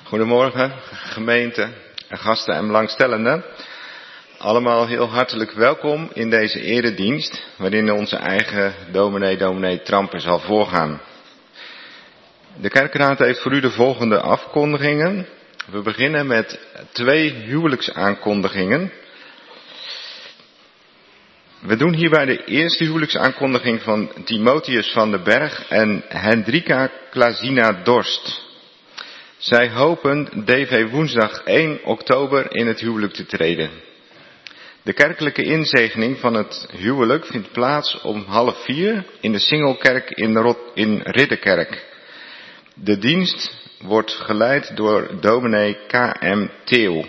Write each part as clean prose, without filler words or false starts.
Goedemorgen, gemeente en gasten en belangstellenden. Allemaal heel hartelijk welkom in deze eredienst, waarin onze eigen dominee Tramper zal voorgaan. De kerkraad heeft voor u de volgende afkondigingen. We beginnen met 2 huwelijksaankondigingen. We doen hierbij de eerste huwelijksaankondiging van Timotheus van den Berg en Hendrika Klazina Dorst. Zij hopen DV woensdag 1 oktober in het huwelijk te treden. De kerkelijke inzegening van het huwelijk vindt plaats om 3:30 in de Singelkerk in Ridderkerk. De dienst wordt geleid door dominee K.M. Theo.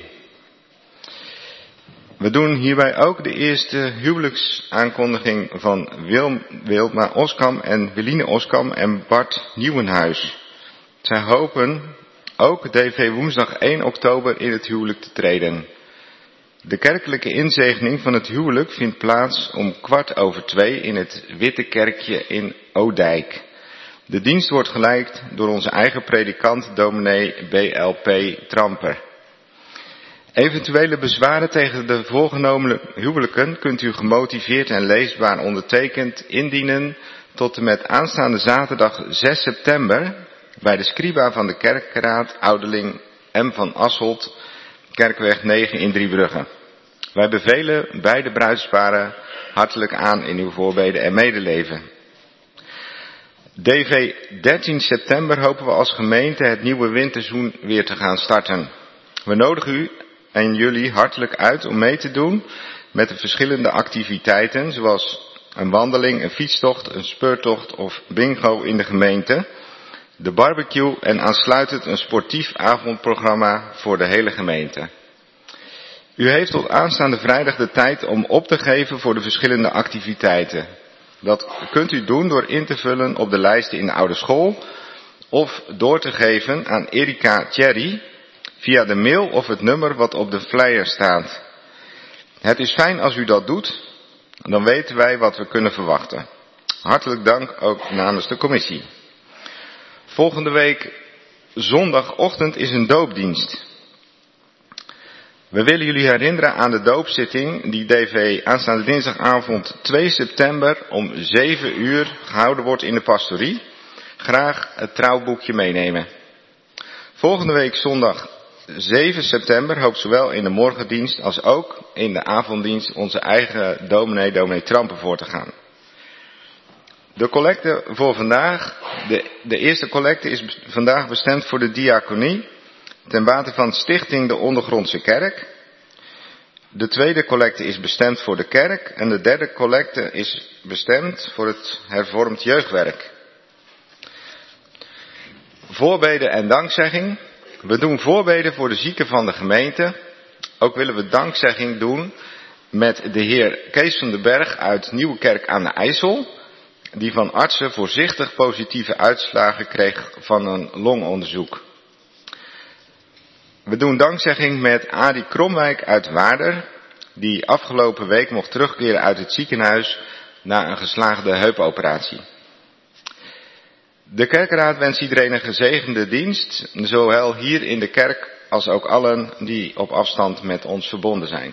We doen hierbij ook de eerste huwelijksaankondiging van Wilma Oskam en Willine Oskam en Bart Nieuwenhuis. Zij hopen ook DV woensdag 1 oktober in het huwelijk te treden. De kerkelijke inzegening van het huwelijk vindt plaats om 2:15 in het Witte Kerkje in Oudijk. De dienst wordt geleid door onze eigen predikant dominee B.L.P. Tramper. Eventuele bezwaren tegen de voorgenomen huwelijken kunt u gemotiveerd en leesbaar ondertekend indienen tot en met aanstaande zaterdag 6 september bij de scriba van de kerkraad ouderling M. van Asselt, Kerkweg 9 in Driebrugge. Wij bevelen beide bruidsparen hartelijk aan in uw voorbeden en medeleven. DV 13 september hopen we als gemeente het nieuwe winterseizoen weer te gaan starten. We nodigen u en jullie hartelijk uit om mee te doen met de verschillende activiteiten, zoals een wandeling, een fietstocht, een speurtocht of bingo in de gemeente, de barbecue en aansluitend een sportief avondprogramma voor de hele gemeente. U heeft tot aanstaande vrijdag de tijd om op te geven voor de verschillende activiteiten. Dat kunt u doen door in te vullen op de lijsten in de oude school of door te geven aan Erika Thierry via de mail of het nummer wat op de flyer staat. Het is fijn als u dat doet, dan weten wij wat we kunnen verwachten. Hartelijk dank ook namens de commissie. Volgende week zondagochtend is een doopdienst. We willen jullie herinneren aan de doopzitting die DV aanstaande dinsdagavond 2 september om 7 uur gehouden wordt in de pastorie. Graag het trouwboekje meenemen. Volgende week zondag 7 september hoopt zowel in de morgendienst als ook in de avonddienst onze eigen dominee Tramper voor te gaan. De collecte voor vandaag, de eerste collecte is vandaag bestemd voor de diaconie ten bate van Stichting de Ondergrondse Kerk. De tweede collecte is bestemd voor de kerk en de derde collecte is bestemd voor het hervormd jeugdwerk. Voorbeden en dankzegging. We doen voorbeden voor de zieken van de gemeente. Ook willen we dankzegging doen met de heer Kees van den Berg uit Nieuwekerk aan de IJssel, die van artsen voorzichtig positieve uitslagen kreeg van een longonderzoek. We doen dankzegging met Adi Kromwijk uit Waarder, die afgelopen week mocht terugkeren uit het ziekenhuis na een geslaagde heupoperatie. De kerkraad wenst iedereen een gezegende dienst, zowel hier in de kerk als ook allen die op afstand met ons verbonden zijn.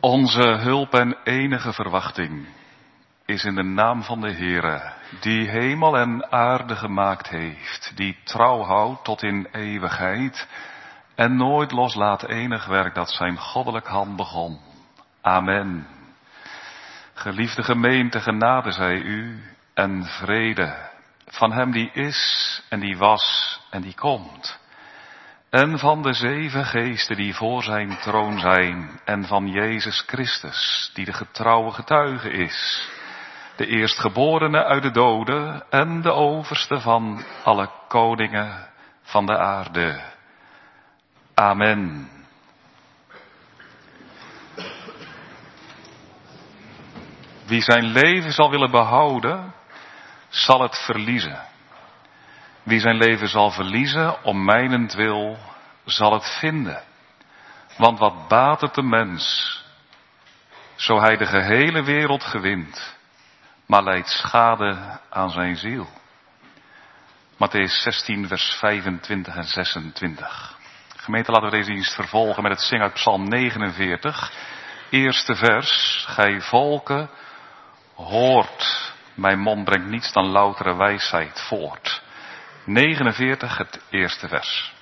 Onze hulp en enige verwachting is in de naam van de Heere, die hemel en aarde gemaakt heeft, die trouw houdt tot in eeuwigheid en nooit loslaat enig werk dat zijn goddelijk hand begon. Amen. Geliefde gemeente, genade zij u en vrede van hem die is en die was en die komt. En van de 7 geesten die voor zijn troon zijn en van Jezus Christus, die de getrouwe getuige is. De eerstgeborene uit de doden en de overste van alle koningen van de aarde. Amen. Wie zijn leven zal willen behouden, zal het verliezen. Wie zijn leven zal verliezen om mijnentwil, zal het vinden. Want wat baat het de mens, zo hij de gehele wereld gewint, maar lijdt schade aan zijn ziel. Mattheüs 16 vers 25 en 26. Gemeente, laten we deze dienst vervolgen met het zingen uit Psalm 49. Eerste vers, gij volken, hoort, mijn mond brengt niets dan loutere wijsheid voort. 49, het eerste vers.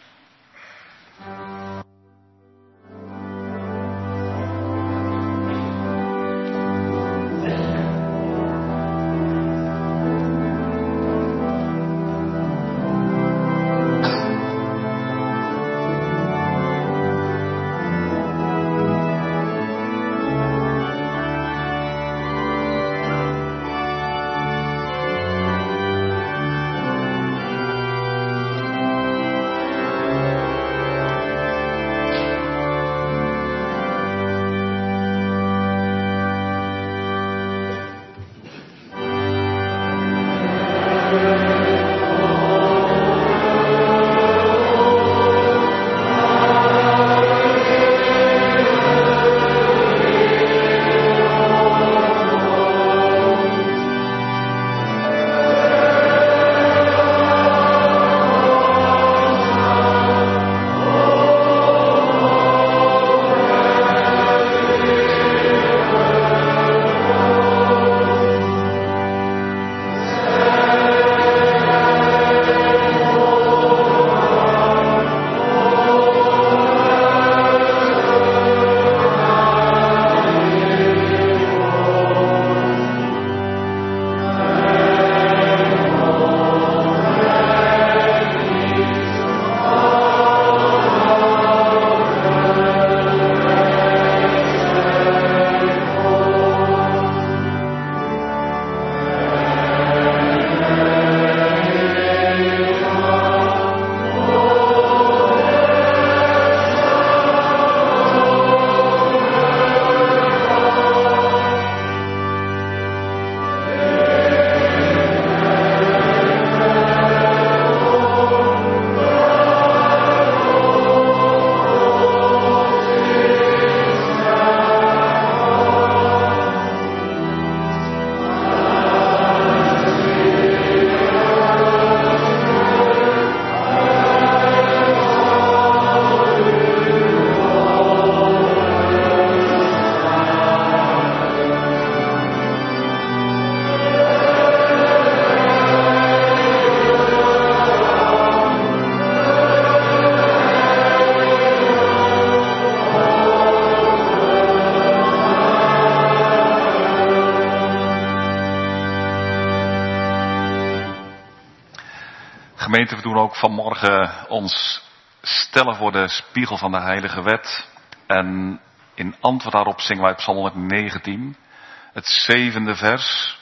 Gemeente, we doen ook vanmorgen ons stellen voor de spiegel van de heilige wet. En in antwoord daarop zingen wij Psalm 119, het 7e vers.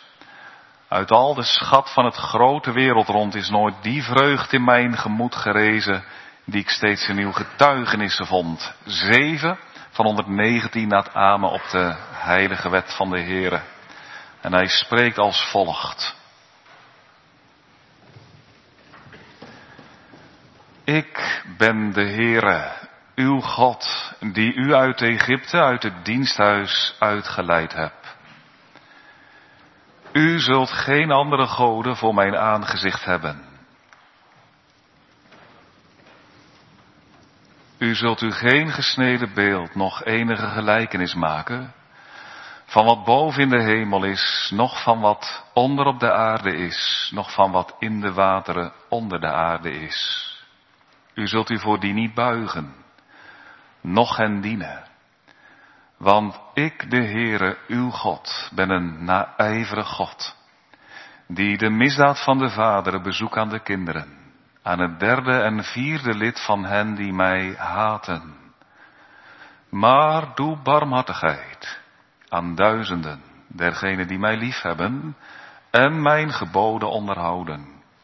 Uit al de schat van het grote wereldrond is nooit die vreugd in mijn gemoed gerezen, die ik steeds in uw getuigenissen vond. 7 van 119 na het amen op de heilige wet van de Heere. En hij spreekt als volgt. Ik ben de Heere, uw God, die u uit Egypte, uit het diensthuis uitgeleid heb. U zult geen andere goden voor mijn aangezicht hebben. U zult u geen gesneden beeld, nog enige gelijkenis maken, van wat boven in de hemel is, noch van wat onder op de aarde is, noch van wat in de wateren onder de aarde is. U zult u voor die niet buigen, noch hen dienen. Want ik, de Heere, uw God, ben een naijverig God, die de misdaad van de vaderen bezoekt aan de kinderen, aan het derde en vierde lid van hen die mij haten. Maar doe barmhartigheid aan duizenden dergenen die mij liefhebben en mijn geboden onderhouden.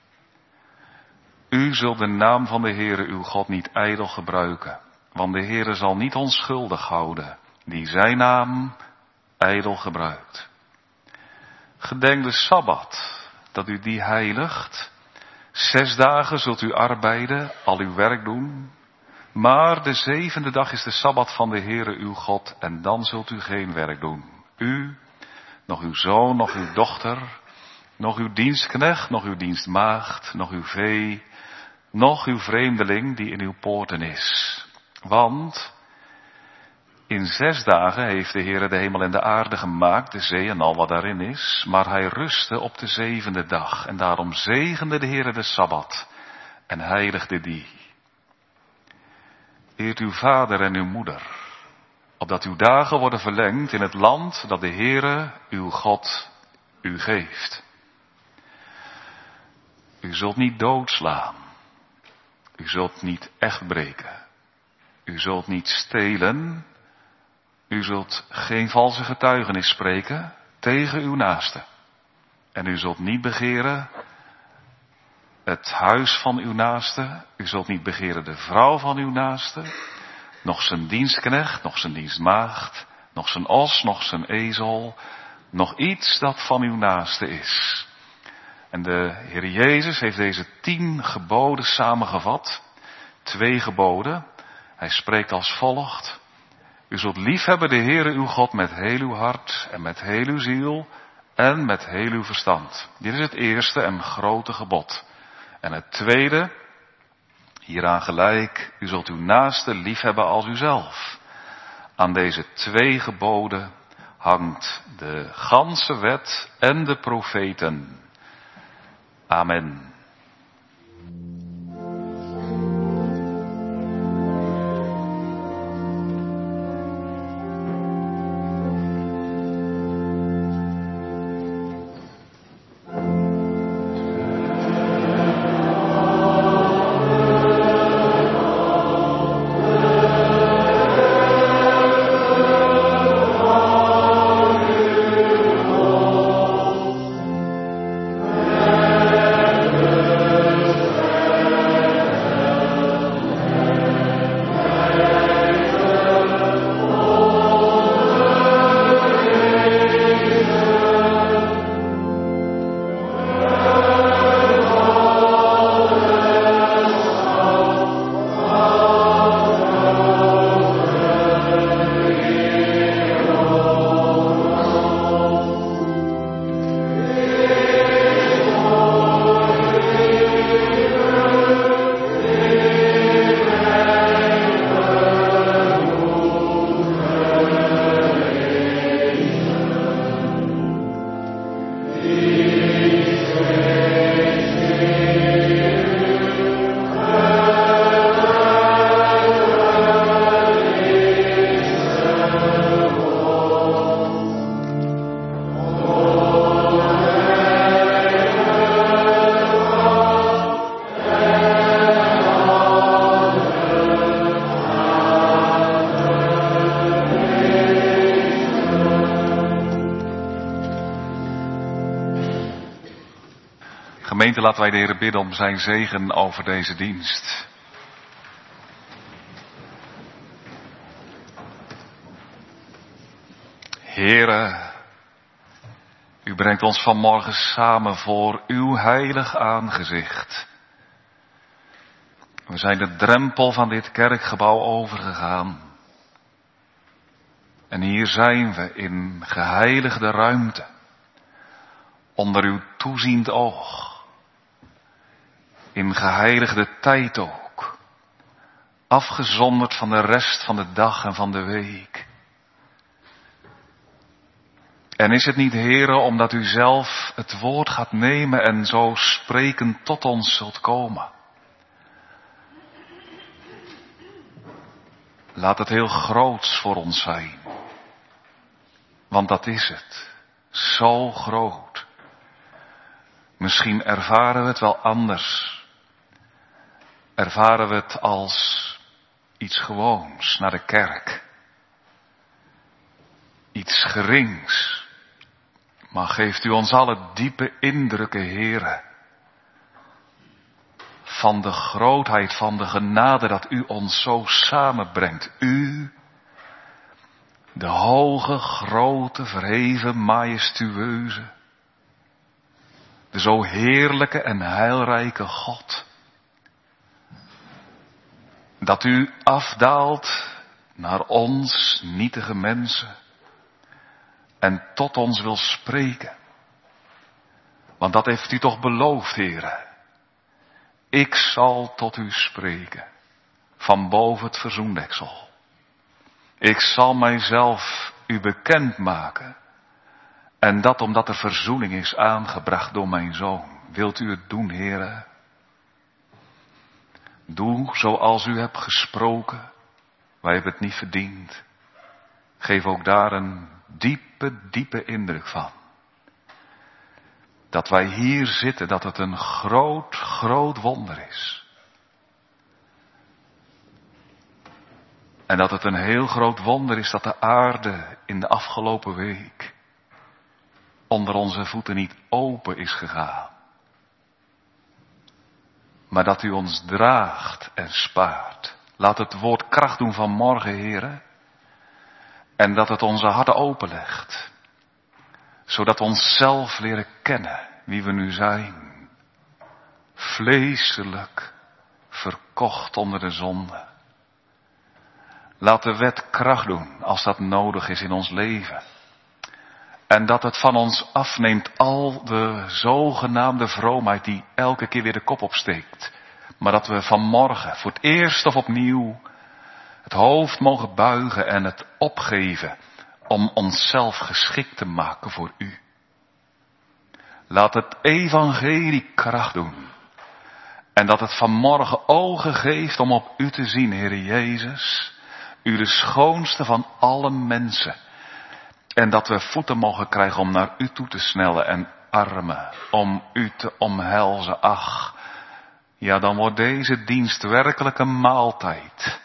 U zult de naam van de Heere uw God niet ijdel gebruiken, want de Heere zal niet onschuldig houden die zijn naam ijdel gebruikt. Gedenk de Sabbat, dat u die heiligt. 6 dagen zult u arbeiden, al uw werk doen. Maar de 7e dag is de Sabbat van de Heere uw God, en dan zult u geen werk doen. U, nog uw zoon, nog uw dochter, nog uw dienstknecht, nog uw dienstmaagd, nog uw vee, nog uw vreemdeling die in uw poorten is. Want in 6 dagen heeft de Heere de hemel en de aarde gemaakt, de zee en al wat daarin is, maar hij rustte op de 7e dag. En daarom zegende de Heere de Sabbat en heiligde die. Eert uw vader en uw moeder, opdat uw dagen worden verlengd in het land dat de Heere, uw God, u geeft. U zult niet doodslaan. U zult niet echt breken. U zult niet stelen. U zult geen valse getuigenis spreken tegen uw naaste. En u zult niet begeren het huis van uw naaste. U zult niet begeren de vrouw van uw naaste. Nog zijn dienstknecht, nog zijn dienstmaagd, nog zijn os, nog zijn ezel. Nog iets dat van uw naaste is. En de Heer Jezus heeft deze 10 geboden samengevat. 2 geboden. Hij spreekt als volgt. U zult liefhebben de Heere uw God met heel uw hart en met heel uw ziel en met heel uw verstand. Dit is het eerste en grote gebod. En het tweede, hieraan gelijk, u zult uw naaste liefhebben als uzelf. Aan deze 2 geboden hangt de ganse wet en de profeten. Amen. Gemeente, laten wij de Heer bidden om zijn zegen over deze dienst. Heere, u brengt ons vanmorgen samen voor uw heilig aangezicht. We zijn de drempel van dit kerkgebouw overgegaan. En hier zijn we in geheiligde ruimte. Onder uw toeziend oog. In geheiligde tijd ook. afgezonderd van de rest van de dag en van de week. En is het niet, Heere, omdat u zelf het woord gaat nemen en zo sprekend tot ons zult komen? Laat het heel groots voor ons zijn. Want dat is het. Zo groot. Misschien ervaren we het wel anders. Ervaren we het als iets gewoons, naar de kerk. Iets gerings. Maar geeft u ons alle diepe indrukken, Heere, van de grootheid, van de genade dat u ons zo samenbrengt. U, de hoge, grote, verheven, majestueuze, de zo heerlijke en heilrijke God. Dat u afdaalt naar ons, nietige mensen, en tot ons wil spreken. Want dat heeft u toch beloofd, Heere. Ik zal tot u spreken, van boven het verzoendeksel. Ik zal mijzelf u bekend maken. En dat omdat er verzoening is aangebracht door mijn Zoon. Wilt u het doen, Heere? Doe zoals u hebt gesproken. Wij hebben het niet verdiend. Geef ook daar een diepe, diepe indruk van. Dat wij hier zitten, dat het een groot, groot wonder is. En dat het een heel groot wonder is dat de aarde in de afgelopen week onder onze voeten niet open is gegaan. Maar dat u ons draagt en spaart. Laat het woord kracht doen van morgen, Heere. En dat het onze harten openlegt. Zodat we onszelf leren kennen wie we nu zijn. Vleeselijk verkocht onder de zonde. Laat de wet kracht doen als dat nodig is in ons leven. En dat het van ons afneemt al de zogenaamde vroomheid die elke keer weer de kop opsteekt. Maar dat we vanmorgen voor het eerst of opnieuw het hoofd mogen buigen en het opgeven om onszelf geschikt te maken voor u. Laat het evangelie kracht doen. En dat het vanmorgen ogen geeft om op u te zien, Heere Jezus. U de schoonste van alle mensen. En dat we voeten mogen krijgen om naar u toe te snellen en armen om u te omhelzen. Ach, ja, dan wordt deze dienst werkelijk een maaltijd.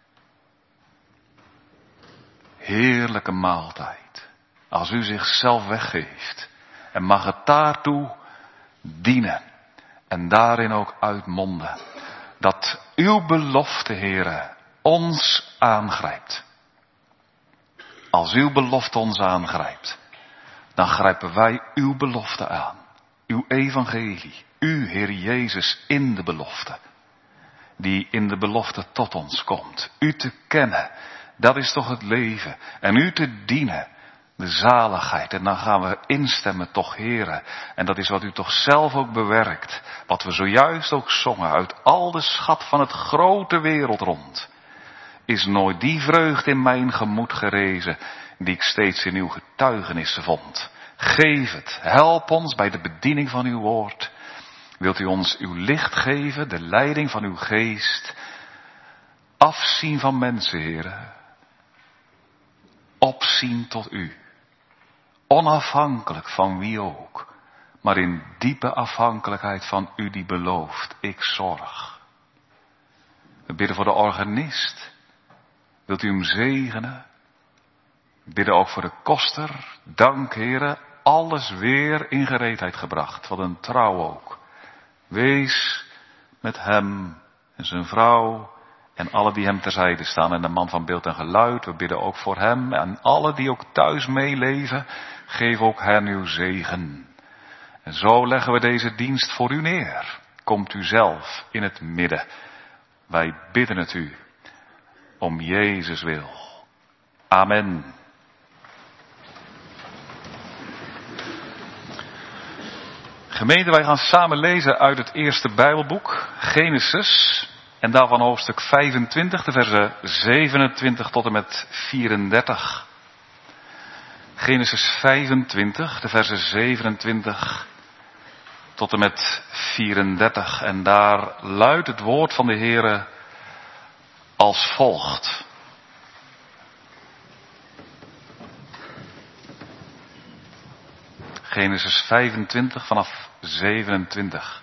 Heerlijke maaltijd. Als u zichzelf weggeeft. En mag het daartoe dienen. En daarin ook uitmonden. Dat uw belofte, Heere, ons aangrijpt. Als uw belofte ons aangrijpt, dan grijpen wij uw belofte aan. Uw evangelie. U, Heer Jezus, in de belofte. Die in de belofte tot ons komt. U te kennen, dat is toch het leven. En u te dienen, de zaligheid. En dan gaan we instemmen toch, Heere. En dat is wat u toch zelf ook bewerkt. Wat we zojuist ook zongen uit al de schat van het grote wereld rond. Is nooit die vreugde in mijn gemoed gerezen, die ik steeds in uw getuigenissen vond. Geef het, help ons bij de bediening van uw woord. Wilt u ons uw licht geven, de leiding van uw geest. Afzien van mensen, Heere. Opzien tot u. Onafhankelijk van wie ook, maar in diepe afhankelijkheid van u die belooft, ik zorg. We bidden voor de organist. Wilt u hem zegenen? We bidden ook voor de koster. Dank, Heere, alles weer in gereedheid gebracht. Wat een trouw ook. Wees met hem en zijn vrouw en alle die hem terzijde staan. En de man van beeld en geluid, we bidden ook voor hem. En alle die ook thuis meeleven, geef ook hen uw zegen. En zo leggen we deze dienst voor u neer. Komt u zelf in het midden. Wij bidden het u. Om Jezus wil. Amen. Gemeente, wij gaan samen lezen uit het eerste Bijbelboek, Genesis. En daarvan hoofdstuk 25, de versen 27 tot en met 34. Genesis 25, de versen 27 tot en met 34. En daar luidt het woord van de Heere als volgt. Genesis 25 vanaf 27.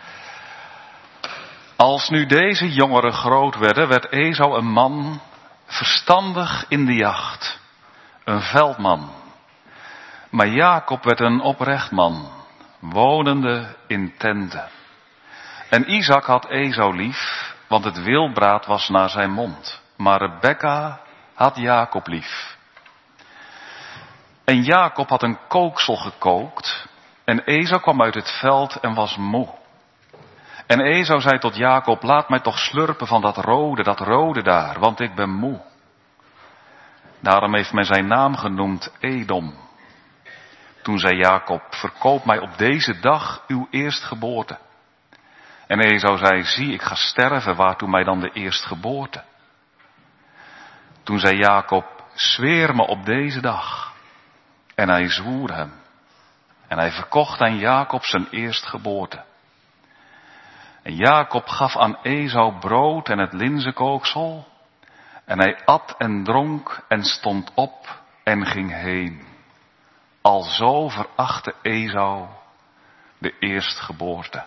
Als nu deze jongeren groot werden, werd Esau een man verstandig in de jacht, een veldman. Maar Jacob werd een oprecht man, wonende in tenten. En Isaac had Esau lief, want het wildbraad was naar zijn mond. Maar Rebekka had Jacob lief. En Jacob had een kooksel gekookt, en Esau kwam uit het veld en was moe. En Esau zei tot Jacob, laat mij toch slurpen van dat rode daar, want ik ben moe. Daarom heeft men zijn naam genoemd Edom. Toen zei Jacob, verkoop mij op deze dag uw eerstgeboorte. En Esau zei, zie, ik ga sterven, waartoe mij dan de eerstgeboorte? Toen zei Jacob, zweer me op deze dag. En hij zwoer hem. En hij verkocht aan Jacob zijn eerstgeboorte. En Jacob gaf aan Esau brood en het linzenkooksel. En hij at en dronk en stond op en ging heen. Alzo verachtte Esau de eerstgeboorte.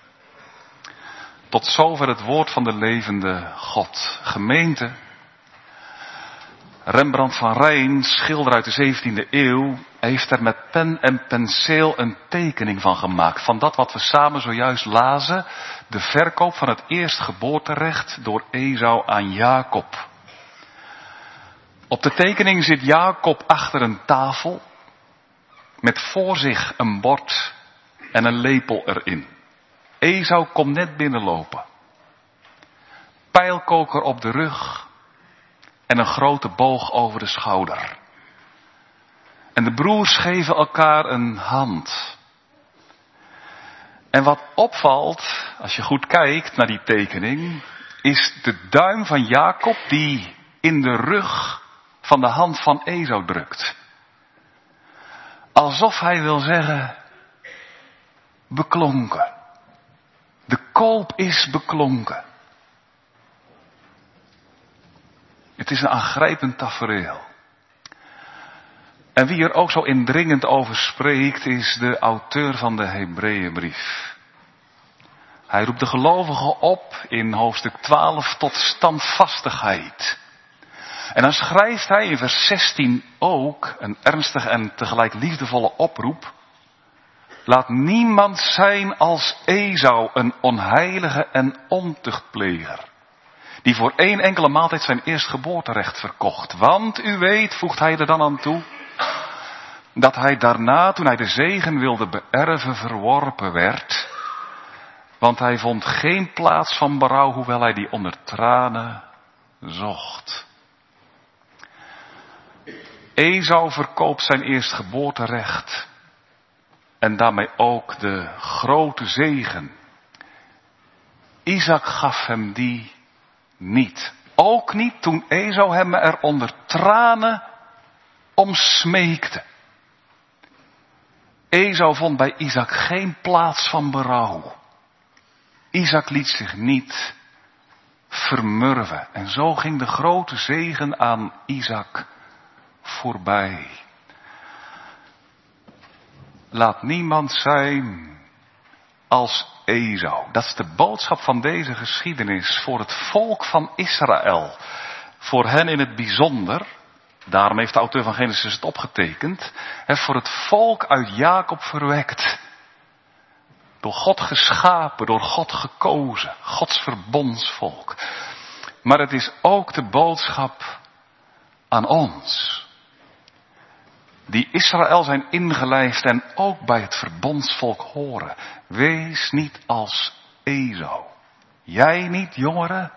Tot zover het woord van de levende God. Gemeente, Rembrandt van Rijn, schilder uit de 17e eeuw, heeft er met pen en penseel een tekening van gemaakt. Van dat wat we samen zojuist lazen, de verkoop van het eerstgeboorterecht door Esau aan Jacob. Op de tekening zit Jacob achter een tafel, met voor zich een bord en een lepel erin. Esau komt net binnenlopen. Pijlkoker op de rug en een grote boog over de schouder. En de broers geven elkaar een hand. En wat opvalt, als je goed kijkt naar die tekening, is de duim van Jacob die in de rug van de hand van Esau drukt. Alsof hij wil zeggen, beklonken. De koop is beklonken. Het is een aangrijpend tafereel. En wie er ook zo indringend over spreekt, is de auteur van de Hebreeënbrief. Hij roept de gelovigen op in hoofdstuk 12 tot standvastigheid. En dan schrijft hij in vers 16 ook een ernstige en tegelijk liefdevolle oproep. Laat niemand zijn als Esau, een onheilige en ontuchtpleger, die voor 1 enkele maaltijd zijn eerstgeboorterecht verkocht. Want u weet, voegt hij er dan aan toe, dat hij daarna, toen hij de zegen wilde beërven, verworpen werd. Want hij vond geen plaats van berouw, hoewel hij die onder tranen zocht. Esau verkoopt zijn eerstgeboorterecht. En daarmee ook de grote zegen. Isaac gaf hem die niet. Ook niet toen Esau hem er onder tranen om smeekte. Esau vond bij Isaac geen plaats van berouw. Isaac liet zich niet vermurwen. En zo ging de grote zegen aan Isaac voorbij. Laat niemand zijn als Esau. Dat is de boodschap van deze geschiedenis voor het volk van Israël. Voor hen in het bijzonder. Daarom heeft de auteur van Genesis het opgetekend. Voor het volk uit Jacob verwekt. Door God geschapen, door God gekozen. Gods verbondsvolk. Maar het is ook de boodschap aan ons. Die Israël zijn ingelijfd en ook bij het verbondsvolk horen. Wees niet als Esau. Jij niet, jongeren.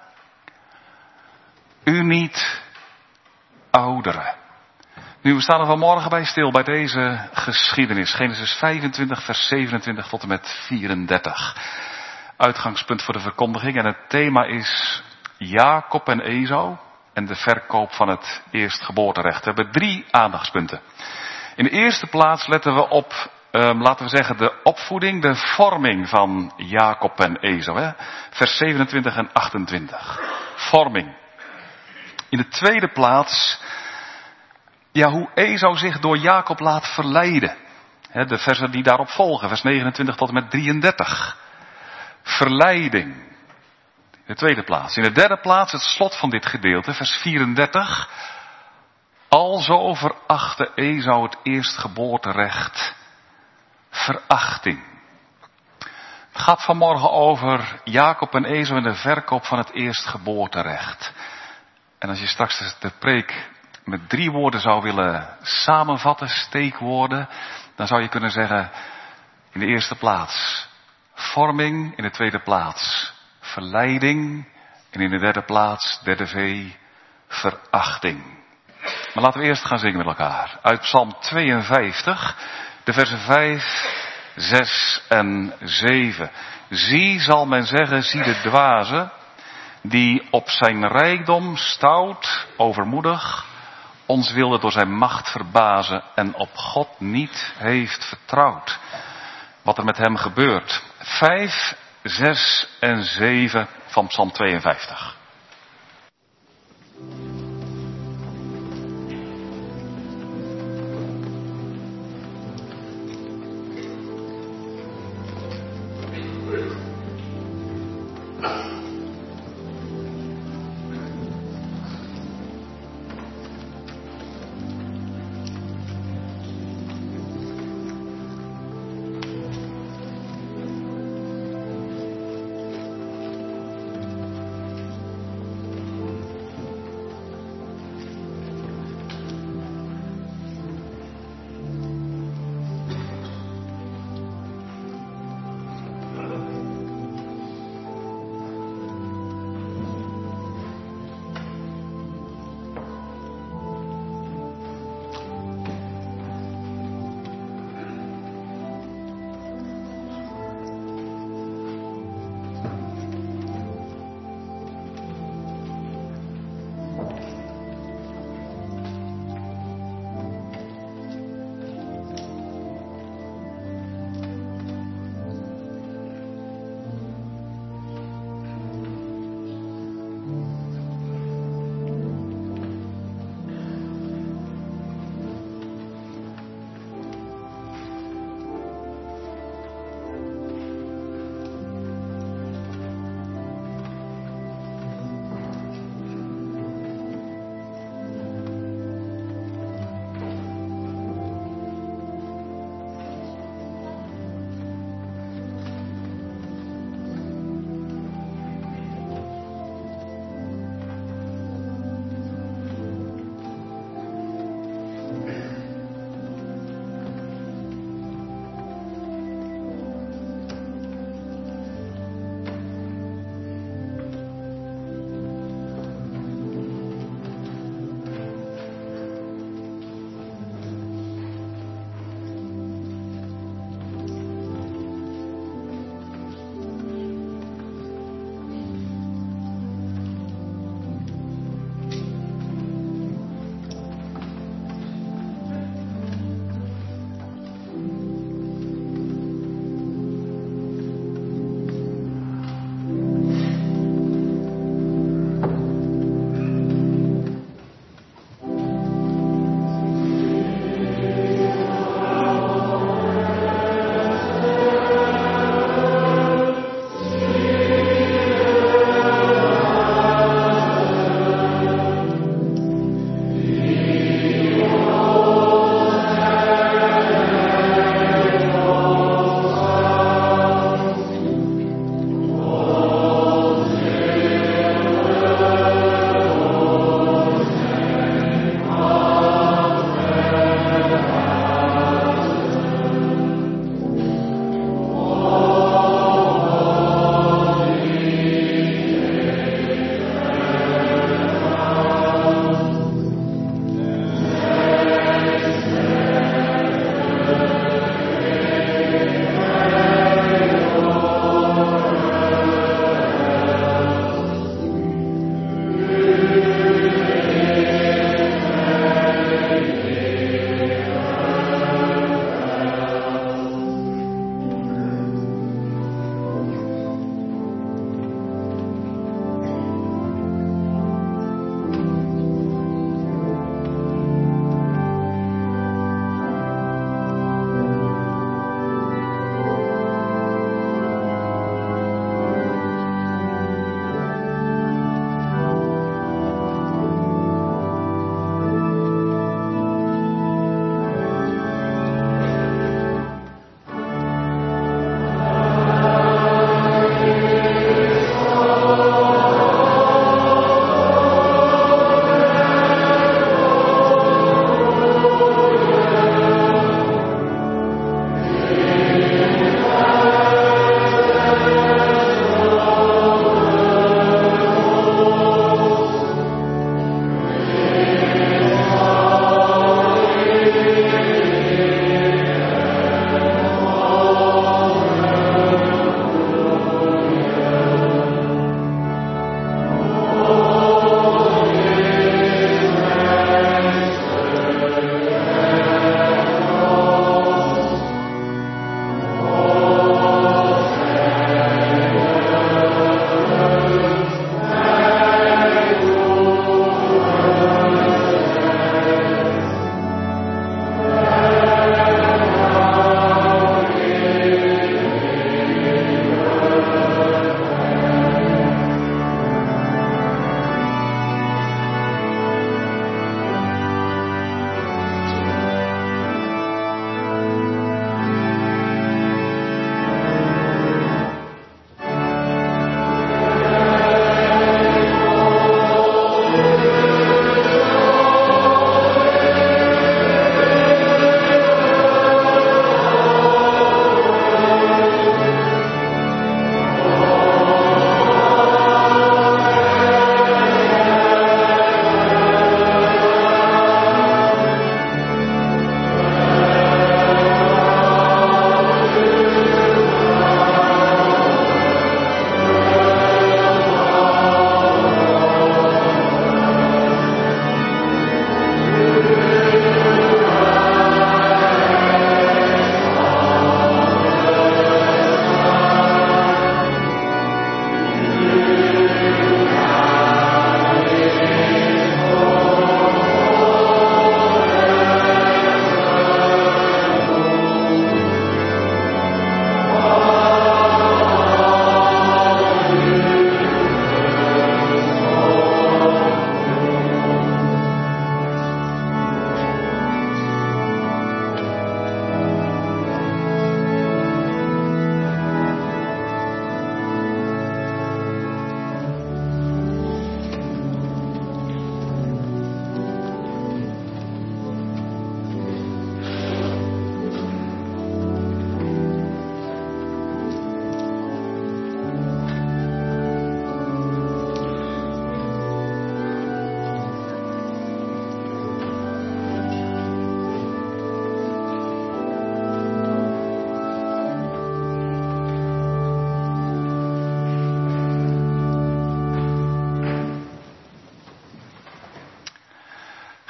U niet, ouderen. Nu, we staan er vanmorgen bij stil bij deze geschiedenis. Genesis 25, vers 27 tot en met 34. uitgangspunt voor de verkondiging. En het thema is Jacob en Esau en de verkoop van het eerstgeboorterecht. We hebben 3 aandachtspunten. In de eerste plaats letten we op, laten we zeggen, de opvoeding, de vorming van Jacob en Esau. Hè? Vers 27 en 28. Vorming. In de tweede plaats, hoe Esau zich door Jacob laat verleiden. Hè, de versen die daarop volgen, vers 29 tot en met 33. Verleiding. In de tweede plaats. In de derde plaats het slot van dit gedeelte, vers 34. Alzo verachtte Esau het eerstgeboorterecht. Verachting. Het gaat vanmorgen over Jacob en Esau en de verkoop van het eerstgeboorterecht. En als je straks de preek met 3 woorden zou willen samenvatten, steekwoorden, dan zou je kunnen zeggen, in de eerste plaats vorming, in de tweede plaats verleiding en in de derde plaats, derde V, verachting. Maar laten we eerst gaan zingen met elkaar. Uit Psalm 52, de versen 5, 6 en 7. Zie, zal men zeggen, zie de dwaze, die op zijn rijkdom stout, overmoedig, ons wilde door zijn macht verbazen en op God niet heeft vertrouwd. Wat er met hem gebeurt. 5, 6 en 7 van Psalm 52.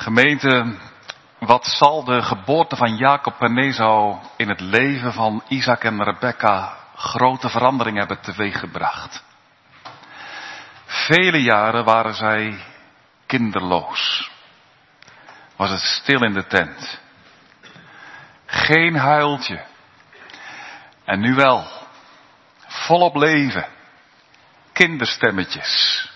Gemeente, wat zal de geboorte van Jacob en Esau in het leven van Isaac en Rebekka grote verandering hebben teweeggebracht. Vele jaren waren zij kinderloos. Was het stil in de tent. Geen huiltje. En nu wel. Volop leven. Kinderstemmetjes.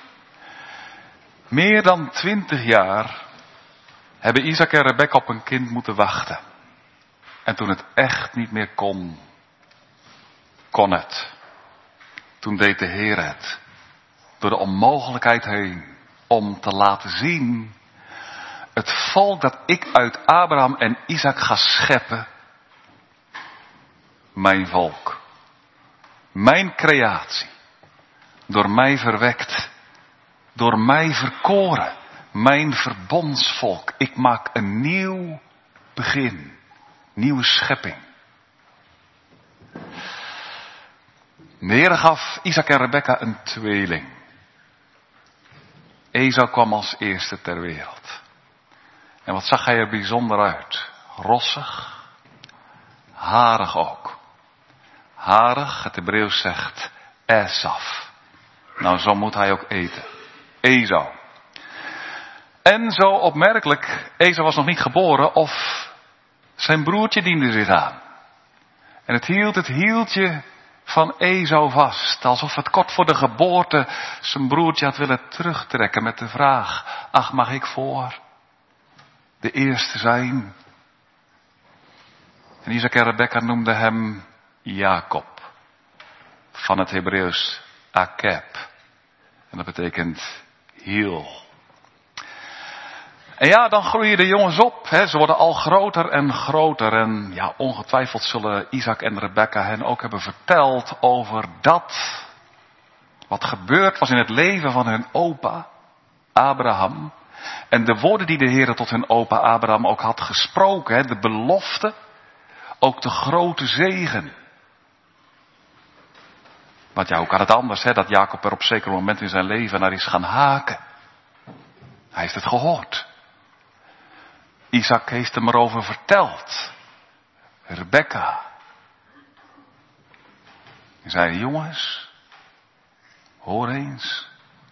Meer dan 20 jaar hebben Isaac en Rebekka op een kind moeten wachten. En toen het echt niet meer kon, kon het. Toen deed de Heer het. Door de onmogelijkheid heen. Om te laten zien. Het volk dat ik uit Abraham en Isaac ga scheppen. Mijn volk. Mijn creatie. Door mij verwekt. Door mij verkoren. Mijn verbondsvolk. Ik maak een nieuw begin. Nieuwe schepping. De Heer gaf Isaac en Rebekka een tweeling. Esau kwam als eerste ter wereld. En wat zag hij er bijzonder uit? Rossig. Harig ook. Harig, het Hebreeuws zegt Esaf. Nou, zo moet hij ook eten. Esau. En zo opmerkelijk, Esau was nog niet geboren of zijn broertje diende zich aan. En het hieltje van Esau vast. Alsof het kort voor de geboorte zijn broertje had willen terugtrekken met de vraag. Ach, mag ik voor de eerste zijn? En Isaac en Rebekka noemden hem Jacob. Van het Hebreeuws Akeb. En dat betekent hiel. En ja, dan groeien de jongens op. Hè. Ze worden al groter en groter. En ja, ongetwijfeld zullen Isaac en Rebekka hen ook hebben verteld over dat. Wat gebeurd was in het leven van hun opa, Abraham. En de woorden die de Heer tot hun opa Abraham ook had gesproken. Hè, de belofte. Ook de grote zegen. Want ja, hoe kan het anders, hè, dat Jacob er op zeker moment in zijn leven naar is gaan haken. Hij heeft het gehoord. Isaac heeft hem erover verteld. Rebekka. Hij zei, jongens, hoor eens.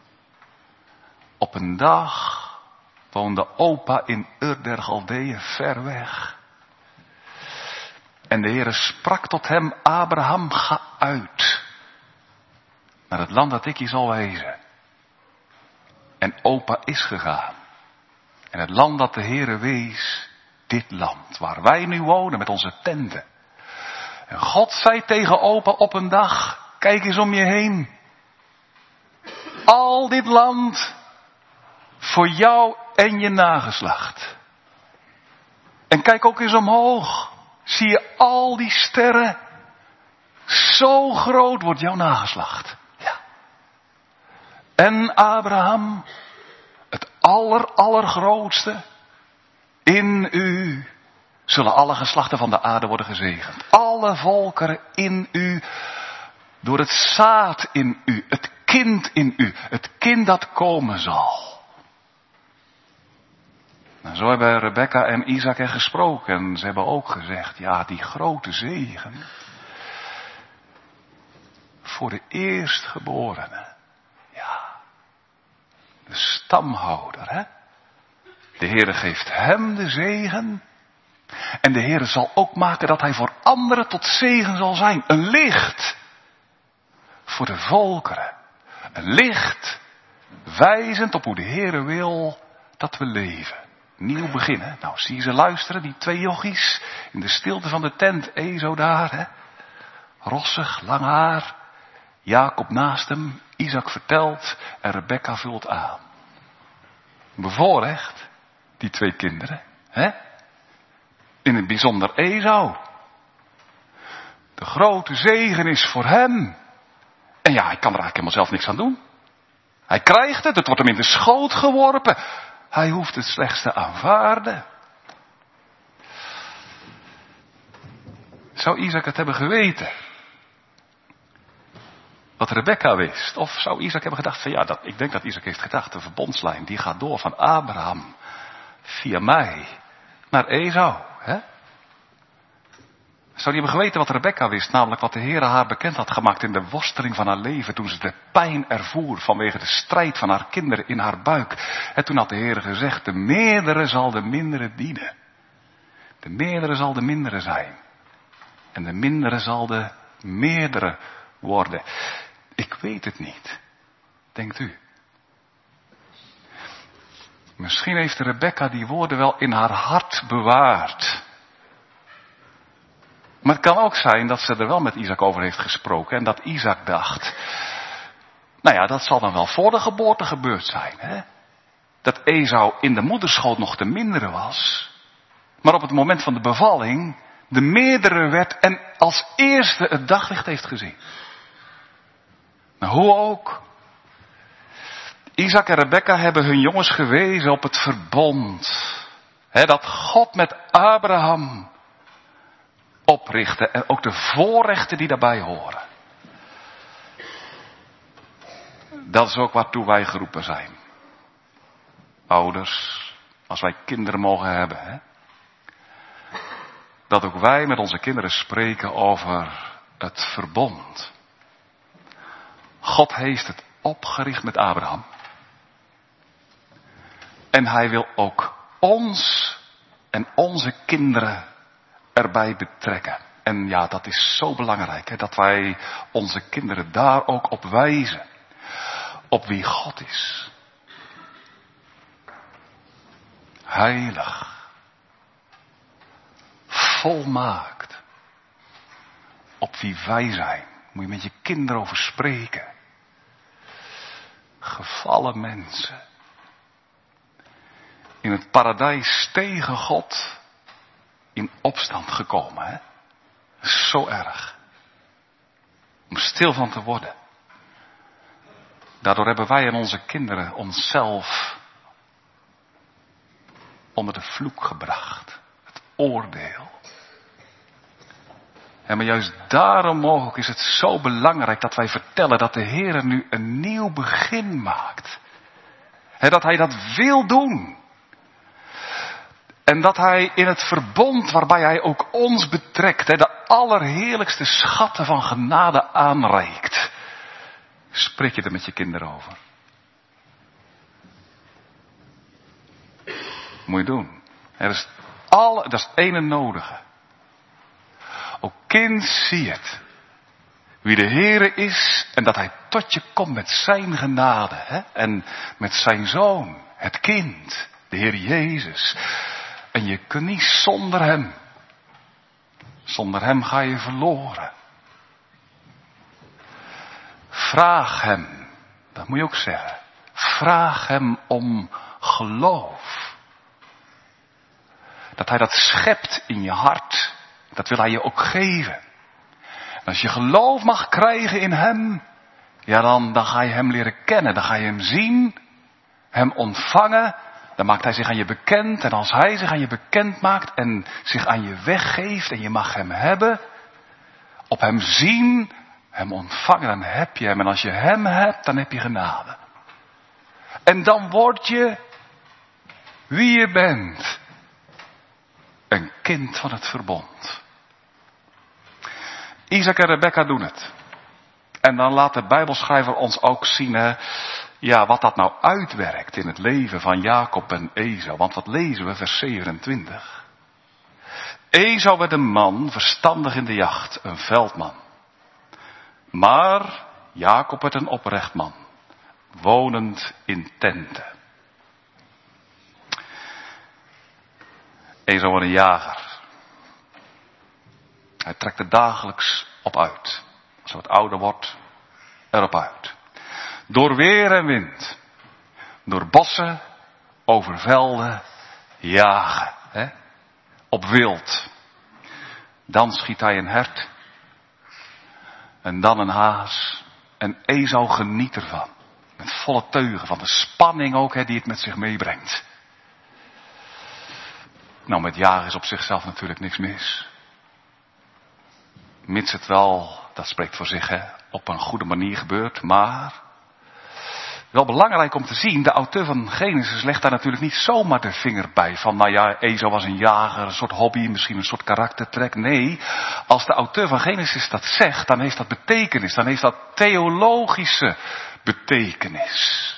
Op een dag woonde opa in Ur der Galdeeën ver weg. En de Heere sprak tot hem, Abraham, ga uit. Naar het land dat ik je zal wijzen. En opa is gegaan. En het land dat de Heere wees, dit land waar wij nu wonen met onze tenten. En God zei tegen opa op een dag, kijk eens om je heen. Al dit land voor jou en je nageslacht. En kijk ook eens omhoog. Zie je al die sterren? Zo groot wordt jouw nageslacht. Ja. En Abraham, het allergrootste. In u zullen alle geslachten van de aarde worden gezegend. Alle volkeren in u. Door het zaad in u. Het kind in u. Het kind dat komen zal. En zo hebben Rebekka en Isaac er gesproken. En ze hebben ook gezegd, ja, die grote zegen. Voor de eerstgeborene. Ja. De stamhouder, hè. De Heere geeft hem de zegen. En de Heere zal ook maken dat hij voor anderen tot zegen zal zijn. Een licht. Voor de volkeren. Een licht. Wijzend op hoe de Heere wil dat we leven. Nieuw beginnen. Nou, zie je ze luisteren, die twee jochies. In de stilte van de tent. Esau daar, hè. Rossig, lang haar. Jacob naast hem. Isaac vertelt. En Rebekka vult aan. Bevoorrecht. Die twee kinderen. Hè. In het bijzonder Esau. De grote zegen is voor hem. En ja, hij kan er eigenlijk helemaal zelf niks aan doen. Hij krijgt het wordt hem in de schoot geworpen. Hij hoeft het slechts te aanvaarden. Zou Isaac het hebben geweten? Wat Rebekka wist? Of zou Isaac hebben gedacht van ja, ik denk dat Isaac heeft gedacht, de verbondslijn die gaat door van Abraham via mij naar Esau. Hè? Zou die hebben geweten wat Rebekka wist, namelijk wat de Heere haar bekend had gemaakt in de worsteling van haar leven, toen ze de pijn ervoer vanwege de strijd van haar kinderen in haar buik. En toen had de Heere gezegd, de meerdere zal de mindere dienen. De meerdere zal de mindere zijn. En de mindere zal de meerdere worden. Ik weet het niet. Denkt u? Misschien heeft Rebekka die woorden wel in haar hart bewaard. Maar het kan ook zijn dat ze er wel met Isaac over heeft gesproken. En dat Isaac dacht, nou ja, dat zal dan wel voor de geboorte gebeurd zijn. Hè? Dat Esau in de moederschoot nog de mindere was. Maar op het moment van de bevalling de meerdere werd en als eerste het daglicht heeft gezien. Nou, hoe ook. Isaac en Rebekka hebben hun jongens gewezen op het verbond. Dat God met Abraham oprichtte en ook de voorrechten die daarbij horen. Dat is ook waartoe wij geroepen zijn. Ouders, als wij kinderen mogen hebben. Hè? Dat ook wij met onze kinderen spreken over het verbond. God heeft het opgericht met Abraham. En hij wil ook ons en onze kinderen erbij betrekken. En ja, dat is zo belangrijk, hè, dat wij onze kinderen daar ook op wijzen. Op wie God is. Heilig. Volmaakt. Op wie wij zijn. Moet je met je kinderen over spreken. Gevallen mensen. In het paradijs tegen God in opstand gekomen. Hè? Zo erg. Om stil van te worden. Daardoor hebben wij en onze kinderen onszelf onder de vloek gebracht. Het oordeel. En maar juist daarom mogelijk is het zo belangrijk dat wij vertellen dat de Heer nu een nieuw begin maakt. En dat hij dat wil doen. En dat hij in het verbond waarbij hij ook ons betrekt, de allerheerlijkste schatten van genade aanreikt. Spreek je er met je kinderen over? Moet je doen. Dat is het ene nodige. O kind, zie het. Wie de Heere is en dat hij tot je komt met zijn genade. Hè? En met zijn zoon, het kind, de Heer Jezus. En je kunt niet zonder hem. Zonder hem ga je verloren. Vraag hem, dat moet je ook zeggen. Vraag hem om geloof. Dat hij dat schept in je hart. Dat wil hij je ook geven. En als je geloof mag krijgen in hem. Ja, dan ga je hem leren kennen. Dan ga je hem zien. Hem ontvangen. Dan maakt hij zich aan je bekend. En als hij zich aan je bekend maakt. En zich aan je weggeeft. En je mag hem hebben. Op hem zien. Hem ontvangen. Dan heb je hem. En als je hem hebt. Dan heb je genade. En dan word je. Wie je bent. Een kind van het verbond. Isaac en Rebekka doen het. En dan laat de Bijbelschrijver ons ook zien, ja, wat dat nou uitwerkt in het leven van Jacob en Esau. Want wat lezen we, vers 27. Esau werd een man, verstandig in de jacht, een veldman. Maar Jacob werd een oprecht man, wonend in tenten. Esau was een jager. Hij trekt er dagelijks op uit. Als hij wat ouder wordt, erop uit. Door weer en wind. Door bossen, over velden, jagen. Hè? Op wild. Dan schiet hij een hert. En dan een haas. En Esau geniet ervan. Met volle teugen. Van de spanning ook die het met zich meebrengt. Nou, met jagen is op zichzelf natuurlijk niks mis. Mits het wel, dat spreekt voor zich, op een goede manier gebeurt. Maar Wel belangrijk om te zien, de auteur van Genesis legt daar natuurlijk niet zomaar de vinger bij. Van nou ja, Esau was een jager, een soort hobby, misschien een soort karaktertrek. Nee, als de auteur van Genesis dat zegt, dan heeft dat betekenis. Dan heeft dat theologische betekenis.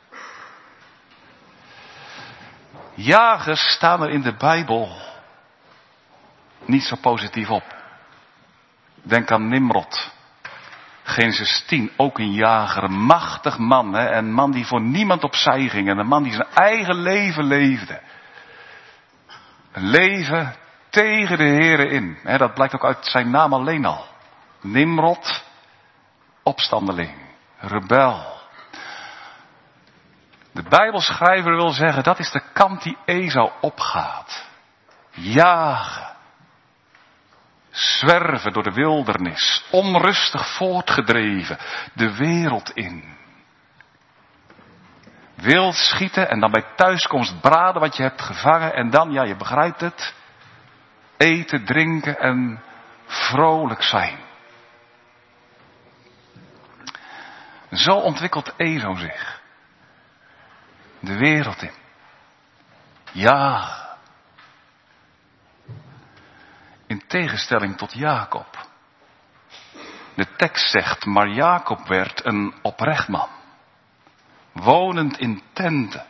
Jagers staan er in de Bijbel niet zo positief op. Denk aan Nimrod. Genesis 10, ook een jager, een machtig man. Hè? Een man die voor niemand opzij ging. En een man die zijn eigen leven leefde. Een leven tegen de Here in. Hè? Dat blijkt ook uit zijn naam alleen al. Nimrod, opstandeling, rebel. De Bijbelschrijver wil zeggen, dat is de kant die Esau opgaat. Jagen. Zwerven door de wildernis, onrustig voortgedreven, de wereld in. Wild schieten en dan bij thuiskomst braden wat je hebt gevangen en dan, ja je begrijpt het, eten, drinken en vrolijk zijn. Zo ontwikkelt Esau zich. De wereld in. Jagen. In tegenstelling tot Jacob. De tekst zegt, maar Jacob werd een oprecht man. Wonend in tenten.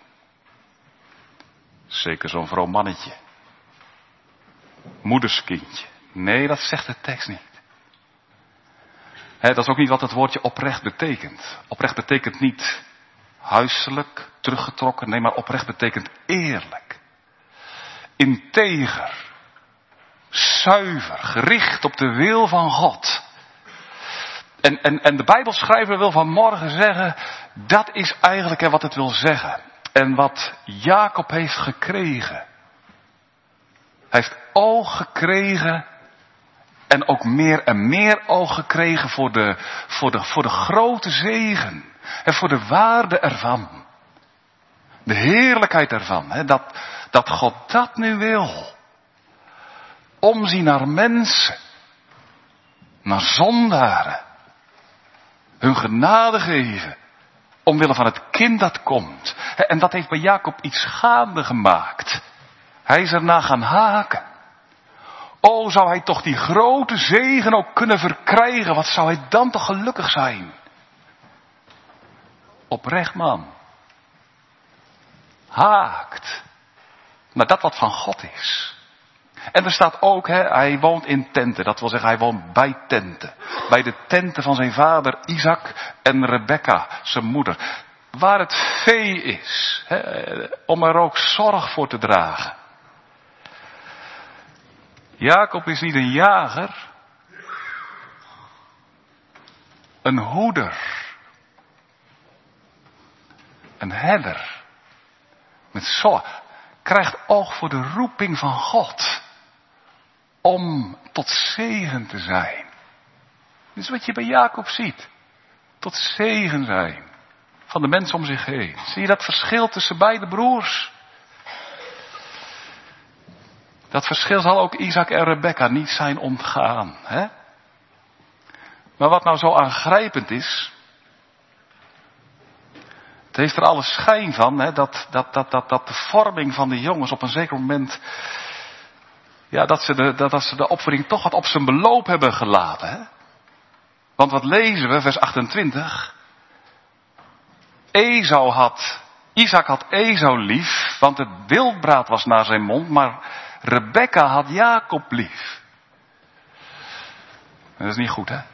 Zeker zo'n vroom mannetje. Moederskindje. Nee, dat zegt de tekst niet. Dat is ook niet wat het woordje oprecht betekent. Oprecht betekent niet huiselijk, teruggetrokken. Nee, maar oprecht betekent eerlijk. Integer. Zuiver, gericht op de wil van God. En de Bijbelschrijver wil vanmorgen zeggen, dat is eigenlijk wat het wil zeggen. En wat Jacob heeft gekregen. Hij heeft oog gekregen en ook meer en meer oog gekregen voor de grote zegen. En voor de waarde ervan. De heerlijkheid ervan. Dat God dat nu wil. Omzien naar mensen. Naar zondaren. Hun genade geven. Omwille van het kind dat komt. En dat heeft bij Jacob iets gaande gemaakt. Hij is erna gaan haken. O, zou hij toch die grote zegen ook kunnen verkrijgen. Wat zou hij dan toch gelukkig zijn. Oprecht man. Haakt. Naar dat wat van God is. En er staat ook, hij woont in tenten. Dat wil zeggen, hij woont bij tenten. Bij de tenten van zijn vader Isaac en Rebekka, zijn moeder. Waar het vee is. Om er ook zorg voor te dragen. Jacob is niet een jager. Een hoeder. Een herder. Met zorg. Krijgt oog voor de roeping van God. Om tot zegen te zijn. Dit is wat je bij Jacob ziet. Tot zegen zijn. Van de mensen om zich heen. Zie je dat verschil tussen beide broers? Dat verschil zal ook Isaac en Rebekka niet zijn ontgaan. Hè? Maar wat nou zo aangrijpend is. Het heeft er alle schijn van dat de vorming van de jongens op een zeker moment. Ja, dat ze de opvoeding toch wat op zijn beloop hebben gelaten. Hè? Want wat lezen we, vers 28. Isaac had Esau lief, want het wildbraad was naar zijn mond, maar Rebekka had Jacob lief. Dat is niet goed, hè?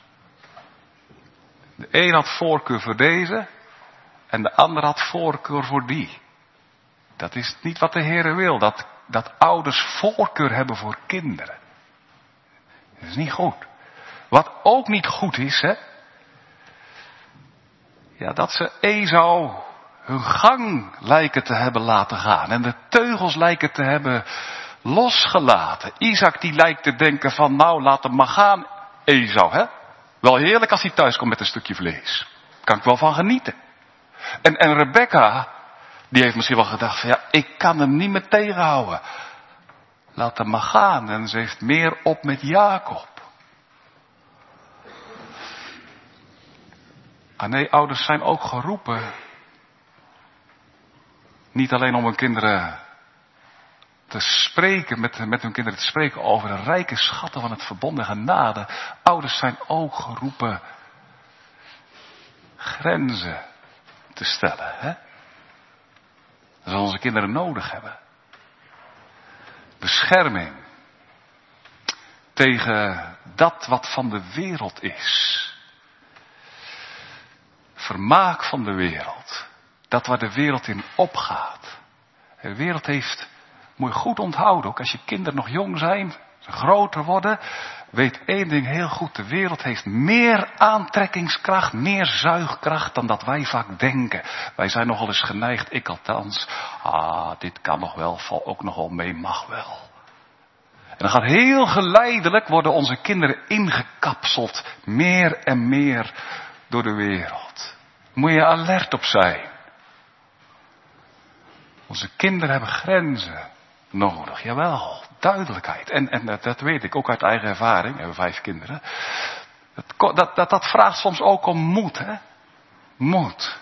De een had voorkeur voor deze en de ander had voorkeur voor die. Dat is niet wat de Heere wil, dat ouders voorkeur hebben voor kinderen. Dat is niet goed. Wat ook niet goed is, ja, dat ze Esau hun gang lijken te hebben laten gaan. En de teugels lijken te hebben losgelaten. Isaac die lijkt te denken van, nou laat hem maar gaan, Esau. Wel heerlijk als hij thuis komt met een stukje vlees. Kan ik wel van genieten. En Rebekka, die heeft misschien wel gedacht van, ja, ik kan hem niet meer tegenhouden. Laat hem maar gaan. En ze heeft meer op met Jacob. Ah nee, ouders zijn ook geroepen. Niet alleen om hun kinderen te spreken, met hun kinderen te spreken over de rijke schatten van het verbond en genade. Ouders zijn ook geroepen grenzen te stellen. Hè? Dat we onze kinderen nodig hebben. Bescherming tegen dat wat van de wereld is. Vermaak van de wereld. Dat waar de wereld in opgaat. De wereld heeft, moet je goed onthouden, ook als je kinderen nog jong zijn, groter worden, weet één ding heel goed. De wereld heeft meer aantrekkingskracht, meer zuigkracht dan dat wij vaak denken. Wij zijn nogal eens geneigd, ik althans. Dit kan nog wel, val ook nog wel mee, mag wel. En dan gaat heel geleidelijk worden onze kinderen ingekapseld. Meer en meer door de wereld. Moet je alert op zijn. Onze kinderen hebben grenzen nodig. Jawel, duidelijkheid. En dat weet ik ook uit eigen ervaring. We hebben 5 kinderen. Dat vraagt soms ook om moed. Hè? Moed.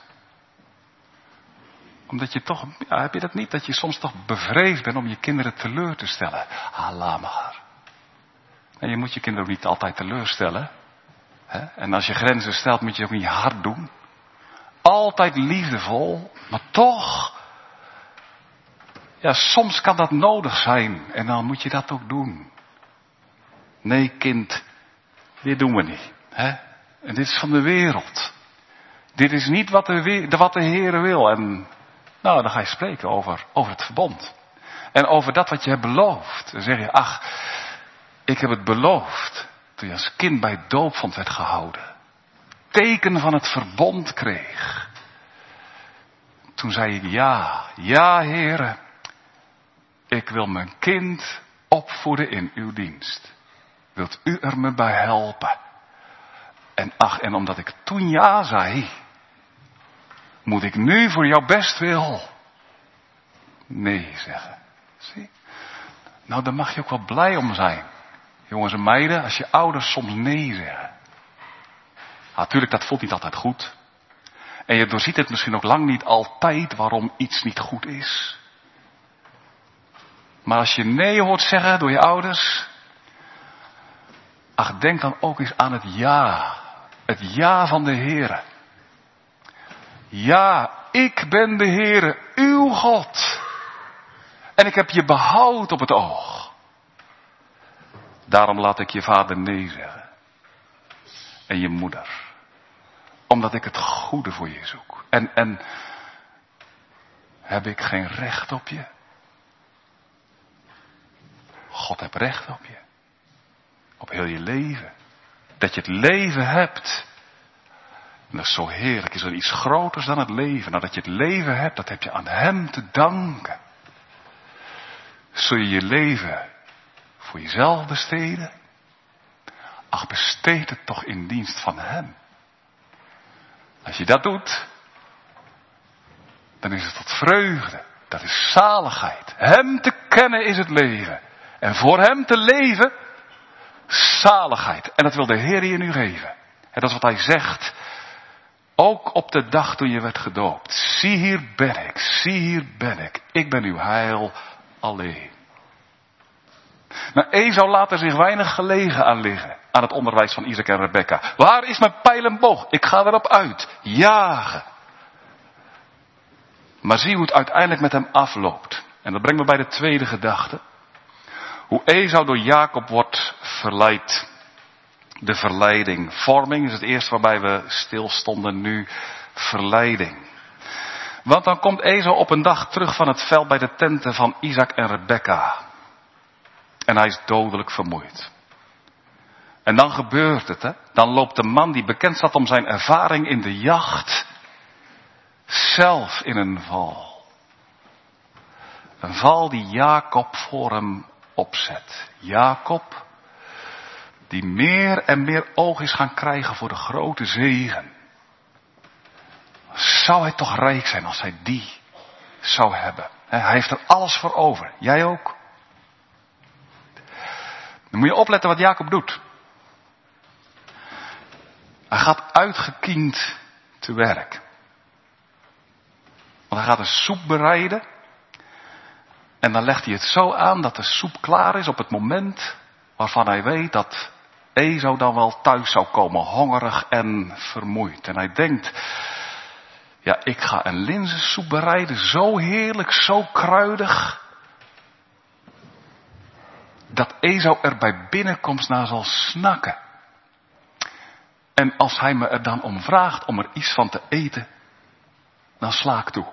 Omdat je toch, heb je dat niet? Dat je soms toch bevreesd bent om je kinderen teleur te stellen. Laat maar. En je moet je kinderen ook niet altijd teleurstellen. Hè? En als je grenzen stelt, moet je ook niet hard doen. Altijd liefdevol, maar toch. Ja, soms kan dat nodig zijn. En dan moet je dat ook doen. Nee, kind, dit doen we niet. Hè? En dit is van de wereld. Dit is niet wat de Heere wil. En nou, dan ga je spreken over het verbond. En over dat wat je hebt beloofd. Dan zeg je, ik heb het beloofd. Toen je als kind bij het doopvond werd gehouden. Teken van het verbond kreeg. Toen zei ik, ja Heere. Ik wil mijn kind opvoeden in uw dienst. Wilt u er me bij helpen? En omdat ik toen ja zei, moet ik nu voor jouw bestwil nee zeggen. Zie? Nou, daar mag je ook wel blij om zijn. Jongens en meiden, als je ouders soms nee zeggen. Natuurlijk, dat voelt niet altijd goed. En je doorziet het misschien ook lang niet altijd waarom iets niet goed is. Maar als je nee hoort zeggen door je ouders. Denk dan ook eens aan het ja. Het ja van de Heere. Ja, ik ben de Heere, uw God. En ik heb je behoud op het oog. Daarom laat ik je vader nee zeggen. En je moeder. Omdat ik het goede voor je zoek. En heb ik geen recht op je? God heeft recht op je. Op heel je leven. Dat je het leven hebt. En dat is zo heerlijk. Is er iets groters dan het leven? Nou, dat je het leven hebt, dat heb je aan hem te danken. Zul je je leven voor jezelf besteden? Besteed het toch in dienst van hem. Als je dat doet, dan is het tot vreugde. Dat is zaligheid. Hem te kennen is het leven. En voor hem te leven, zaligheid. En dat wil de Heer je nu geven. En dat is wat hij zegt. Ook op de dag toen je werd gedoopt. Zie hier ben ik, zie hier ben ik. Ik ben uw heil alleen. Nou, Esau laat er zich weinig gelegen aan liggen. Aan het onderwijs van Isaac en Rebekka. Waar is mijn pijl en boog? Ik ga erop uit. Jagen. Maar zie hoe het uiteindelijk met hem afloopt. En dat brengt me bij de tweede gedachte. Hoe Esau door Jacob wordt verleid. De verleiding. Vorming is het eerste waarbij we stilstonden nu. Verleiding. Want dan komt Esau op een dag terug van het veld bij de tenten van Isaac en Rebekka. En hij is dodelijk vermoeid. En dan gebeurt het, hè. Dan loopt de man die bekend staat om zijn ervaring in de jacht. Zelf in een val. Een val die Jacob voor hem opzet. Jacob, die meer en meer oog is gaan krijgen voor de grote zegen. Zou hij toch rijk zijn als hij die zou hebben. Hij heeft er alles voor over. Jij ook. Dan moet je opletten wat Jacob doet. Hij gaat uitgekiend te werk. Want hij gaat een soep bereiden. En dan legt hij het zo aan dat de soep klaar is op het moment waarvan hij weet dat Esau dan wel thuis zou komen, hongerig en vermoeid. En hij denkt, ja, ik ga een linzensoep bereiden, zo heerlijk, zo kruidig, dat Esau er bij binnenkomst naar zal snakken. En als hij me er dan om vraagt om er iets van te eten, dan sla ik toe.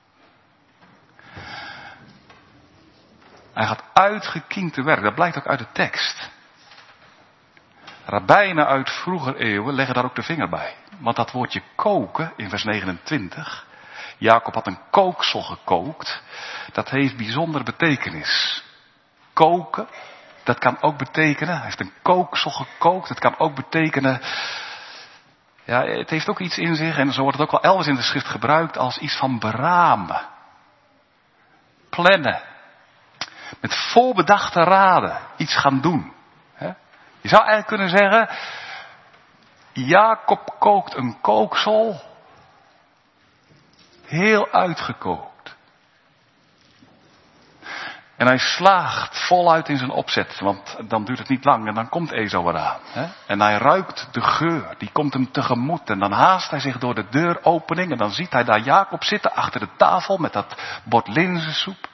Hij gaat uitgekiend te werk, dat blijkt ook uit de tekst. Rabbijnen uit vroeger eeuwen leggen daar ook de vinger bij. Want dat woordje koken in vers 29. Jacob had een kooksel gekookt. Dat heeft bijzondere betekenis. Koken, dat kan ook betekenen, hij heeft een kooksel gekookt. Dat kan ook betekenen, ja, het heeft ook iets in zich. En zo wordt het ook wel elders in de schrift gebruikt als iets van beramen. Plannen. Met voorbedachte raden iets gaan doen. Je zou eigenlijk kunnen zeggen, Jacob kookt een kooksel, heel uitgekookt. En hij slaagt voluit in zijn opzet, want dan duurt het niet lang en dan komt Esau eraan. En hij ruikt de geur, die komt hem tegemoet en dan haast hij zich door de deuropening en dan ziet hij daar Jacob zitten achter de tafel met dat bord linzensoep.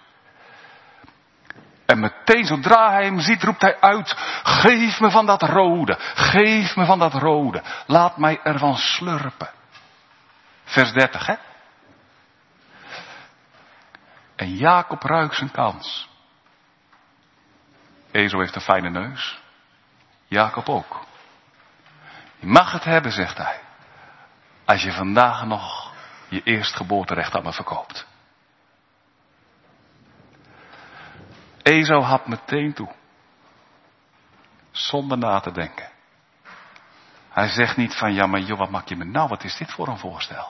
En meteen, zodra hij hem ziet, roept hij uit, geef me van dat rode, geef me van dat rode, laat mij ervan slurpen. Vers 30, hè? En Jacob ruikt zijn kans. Esau heeft een fijne neus, Jacob ook. Je mag het hebben, zegt hij, als je vandaag nog je eerstgeboorterecht aan me verkoopt. Esau had meteen toe. Zonder na te denken. Hij zegt niet van, ja maar joh, wat maak je me nou? Wat is dit voor een voorstel?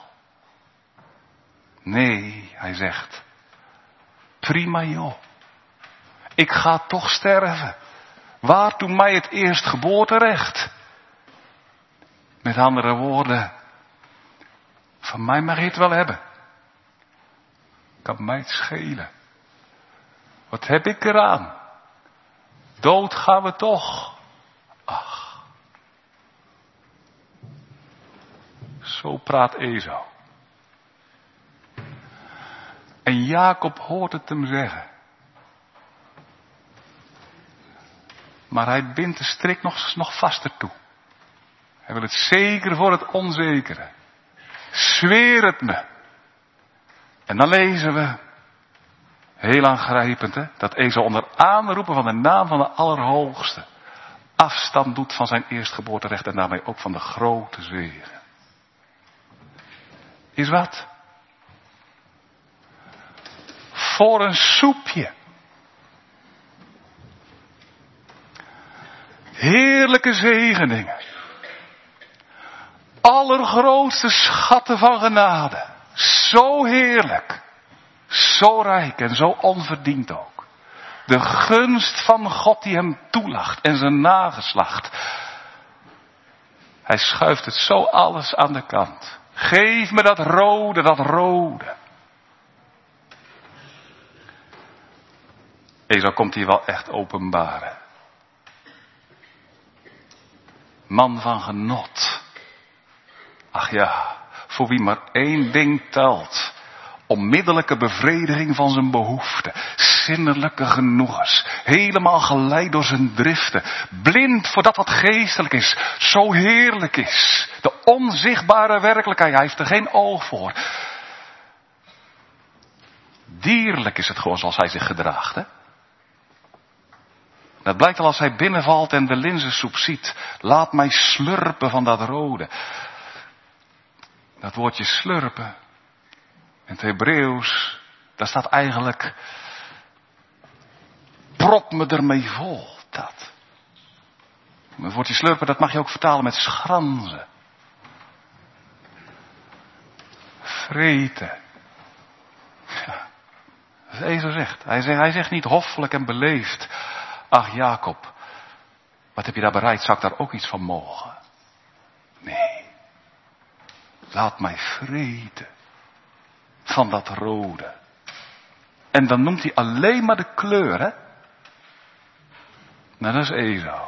Nee, hij zegt, prima joh. Ik ga toch sterven. Waartoe mij het eerstgeboorterecht? Met andere woorden, van mij mag je het wel hebben. Kan mij het schelen. Wat heb ik eraan? Dood gaan we toch. Ach. Zo praat Esau. En Jacob hoort het hem zeggen. Maar hij bindt de strik nog vaster toe. Hij wil het zeker voor het onzekere. Zweer het me. En dan lezen we, heel aangrijpend, hè, dat Esau onder aanroepen van de naam van de Allerhoogste afstand doet van zijn eerstgeboorterecht en daarmee ook van de grote zegen. Is wat? Voor een soepje. Heerlijke zegeningen. Allergrootste schatten van genade. Zo heerlijk. Zo rijk en zo onverdiend ook. De gunst van God die hem toelacht en zijn nageslacht. Hij schuift het zo alles aan de kant. Geef me dat rode, dat rode. Esau komt hier wel echt openbaren. Man van genot. Ach ja, voor wie maar één ding telt. Onmiddellijke bevrediging van zijn behoeften. Zinnelijke genoegens. Helemaal geleid door zijn driften. Blind voor dat wat geestelijk is. Zo heerlijk is. De onzichtbare werkelijkheid. Hij heeft er geen oog voor. Dierlijk is het gewoon zoals hij zich gedraagt. Hè? Dat blijkt al als hij binnenvalt en de linzensoep ziet. Laat mij slurpen van dat rode. Dat woordje slurpen. In het Hebreeuws, daar staat eigenlijk, prop me ermee vol, dat. Het woordje slurpen, dat mag je ook vertalen met schranzen. Vreten. Ja, dat is Esau zegt. Hij zegt niet hoffelijk en beleefd, ach Jacob, wat heb je daar bereid, zou ik daar ook iets van mogen? Nee. laat mij vreten van dat rode. En dan noemt hij alleen maar de kleur, hè? Nou, dat is Esau.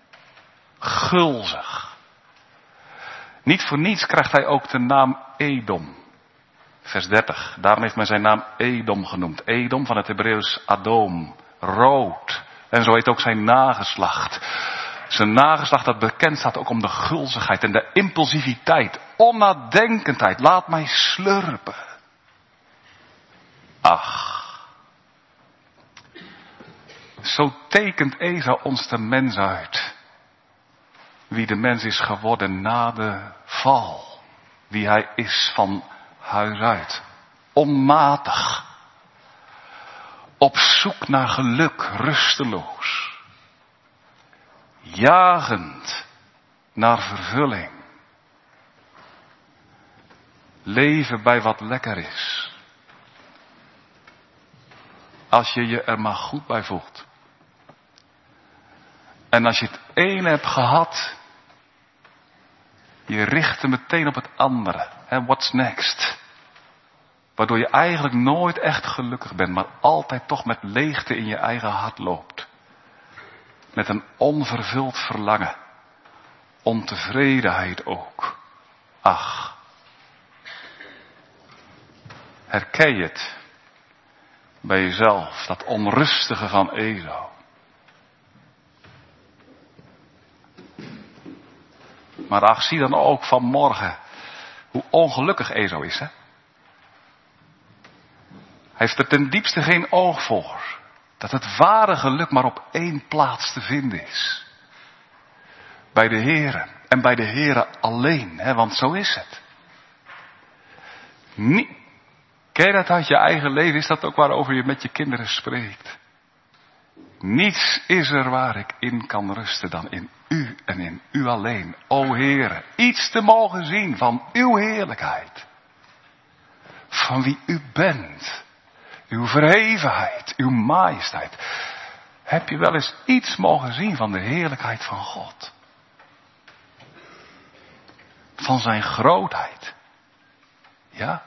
Gulzig. Niet voor niets krijgt hij ook de naam Edom. Vers 30. Daarom heeft men zijn naam Edom genoemd. Edom van het Hebreeuws Adom. Rood. En zo heet ook zijn nageslacht. Zijn nageslacht dat bekend staat ook om de gulzigheid en de impulsiviteit. Onnadenkendheid. Laat mij slurpen. Ach. Zo tekent Esau ons de mens uit. Wie de mens is geworden na de val. Wie hij is van huis uit. Onmatig. Op zoek naar geluk, rusteloos. Jagend naar vervulling. Leven bij wat lekker is. Als je je er maar goed bij voelt. En als je het ene hebt gehad, je richt er meteen op het andere. What's next? Waardoor je eigenlijk nooit echt gelukkig bent, maar altijd toch met leegte in je eigen hart loopt. Met een onvervuld verlangen. Ontevredenheid ook. Ach. Herken je het bij jezelf, dat onrustige van Esau? Maar ach, zie dan ook vanmorgen hoe ongelukkig Esau is, hè? Hij heeft er ten diepste geen oog voor. Dat het ware geluk maar op één plaats te vinden is. Bij de Heere. En bij de Heere alleen, hè? Want zo is het. Ken je dat uit je eigen leven? Is dat ook waarover je met je kinderen spreekt? Niets is er waar ik in kan rusten dan in u en in u alleen. O Heere, iets te mogen zien van uw heerlijkheid. Van wie u bent. Uw verhevenheid, uw majesteit. Heb je wel eens iets mogen zien van de heerlijkheid van God? Van zijn grootheid. Ja?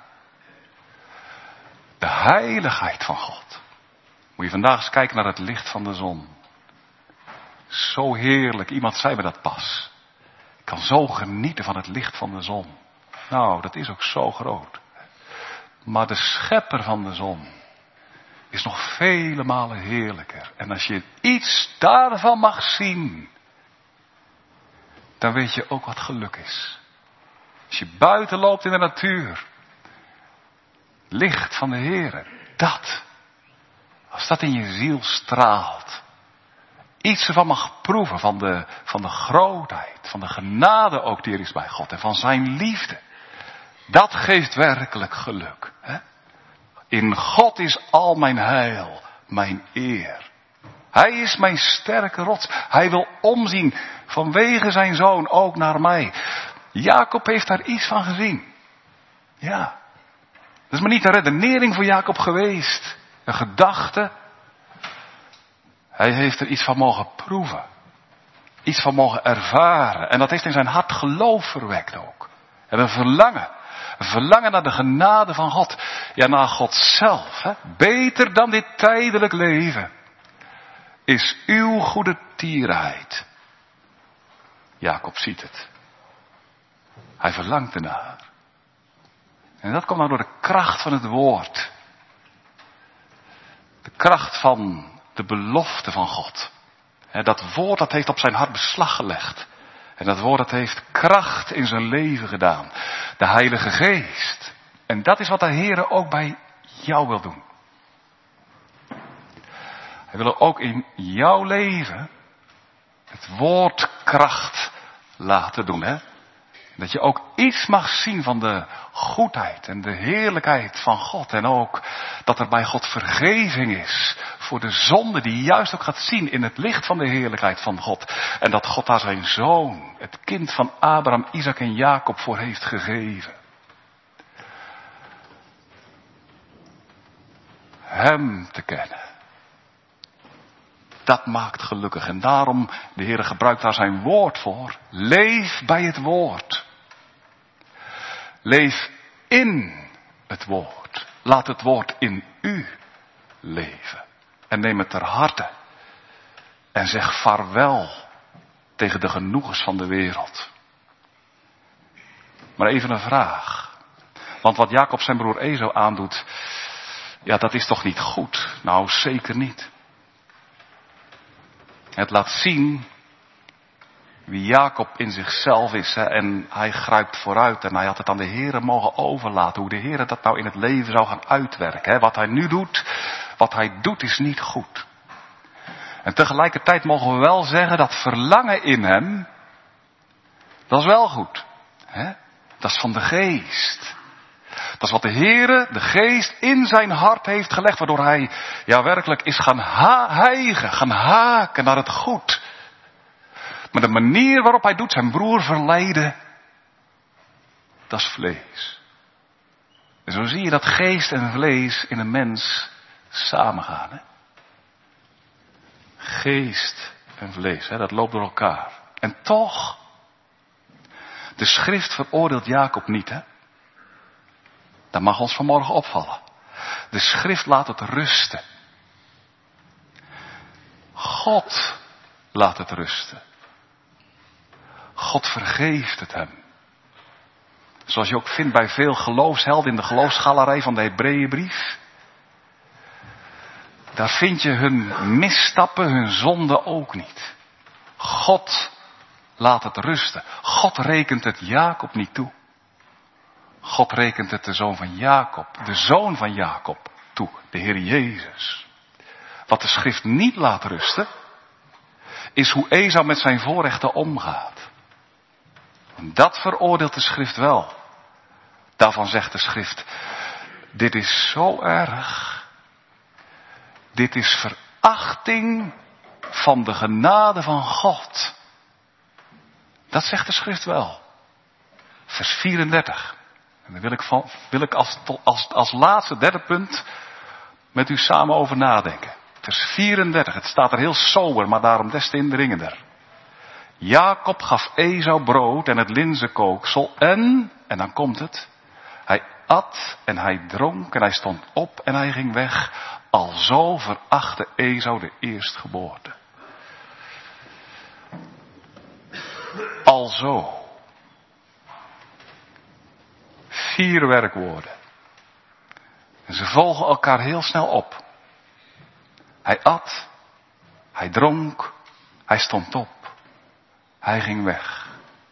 De heiligheid van God. Moet je vandaag eens kijken naar het licht van de zon. Zo heerlijk. Iemand zei me dat pas. Ik kan zo genieten van het licht van de zon. Nou, dat is ook zo groot. Maar de schepper van de zon is nog vele malen heerlijker. En als je iets daarvan mag zien, dan weet je ook wat geluk is. Als je buiten loopt in de natuur, licht van de Heere, als dat in je ziel straalt, iets ervan mag proeven van de grootheid, van de genade ook die er is bij God en van zijn liefde. Dat geeft werkelijk geluk. Hè? In God is al mijn heil, mijn eer. Hij is mijn sterke rots. Hij wil omzien vanwege zijn zoon ook naar mij. Jacob heeft daar iets van gezien. Ja. Dat is maar niet een redenering voor Jacob geweest. Een gedachte. Hij heeft er iets van mogen proeven. Iets van mogen ervaren. En dat heeft in zijn hart geloof verwekt ook. En een verlangen. Een verlangen naar de genade van God. Ja, naar God zelf. Hè? Beter dan dit tijdelijk leven is uw goede tierheid. Jacob ziet het. Hij verlangt ernaar. En dat komt nou door de kracht van het woord. De kracht van de belofte van God. Dat woord dat heeft op zijn hart beslag gelegd. En dat woord dat heeft kracht in zijn leven gedaan. De Heilige Geest. En dat is wat de Heere ook bij jou wil doen. Hij wil ook in jouw leven het woord kracht laten doen. Hè? Dat je ook iets mag zien van de goedheid en de heerlijkheid van God. En ook dat er bij God vergeving is voor de zonde die je juist ook gaat zien in het licht van de heerlijkheid van God. En dat God daar zijn zoon, het kind van Abraham, Isaac en Jacob voor heeft gegeven. Hem te kennen. Dat maakt gelukkig. En daarom, de Heere gebruikt daar zijn woord voor. Leef bij het woord. Leef in het woord. Laat het woord in u leven. En neem het ter harte. En zeg vaarwel tegen de genoegens van de wereld. Maar even een vraag. Want wat Jacob zijn broer Esau aandoet, ja, dat is toch niet goed? Nou, zeker niet. Het laat zien wie Jacob in zichzelf is. Hè? En hij grijpt vooruit en hij had het aan de Heere mogen overlaten. Hoe de Heere dat nou in het leven zou gaan uitwerken. Hè? Wat hij nu doet, is niet goed. En tegelijkertijd mogen we wel zeggen dat verlangen in hem, dat is wel goed. Hè? Dat is van de geest. Dat is wat de Heere, de geest, in zijn hart heeft gelegd. Waardoor hij ja werkelijk is gaan hijgen, gaan haken naar het goed. Maar de manier waarop hij doet zijn broer verleiden, dat is vlees. En zo zie je dat geest en vlees in een mens samengaan. Hè? Geest en vlees, hè, dat loopt door elkaar. En toch, de schrift veroordeelt Jacob niet. Hè? Dat mag ons vanmorgen opvallen. De schrift laat het rusten. God laat het rusten. God vergeeft het hem. Zoals je ook vindt bij veel geloofshelden in de geloofsgalerij van de Hebreeënbrief. Daar vind je hun misstappen, hun zonde ook niet. God laat het rusten. God rekent het Jacob niet toe. God rekent het de zoon van Jacob toe, de Heer Jezus. Wat de schrift niet laat rusten, is hoe Esau met zijn voorrechten omgaat. En dat veroordeelt de schrift wel. Daarvan zegt de schrift, dit is zo erg. Dit is verachting van de genade van God. Dat zegt de schrift wel. Vers 34. En daar wil ik als laatste derde punt met u samen over nadenken. Vers 34. Het staat er heel sober, maar daarom des te indringender. Jacob gaf Esau brood en het linzenkooksel en dan komt het. Hij at en hij dronk en hij stond op en hij ging weg. Alzo verachtte Esau de eerstgeboorte. Alzo. 4 werkwoorden. En ze volgen elkaar heel snel op. Hij at, hij dronk, hij stond op, hij ging weg.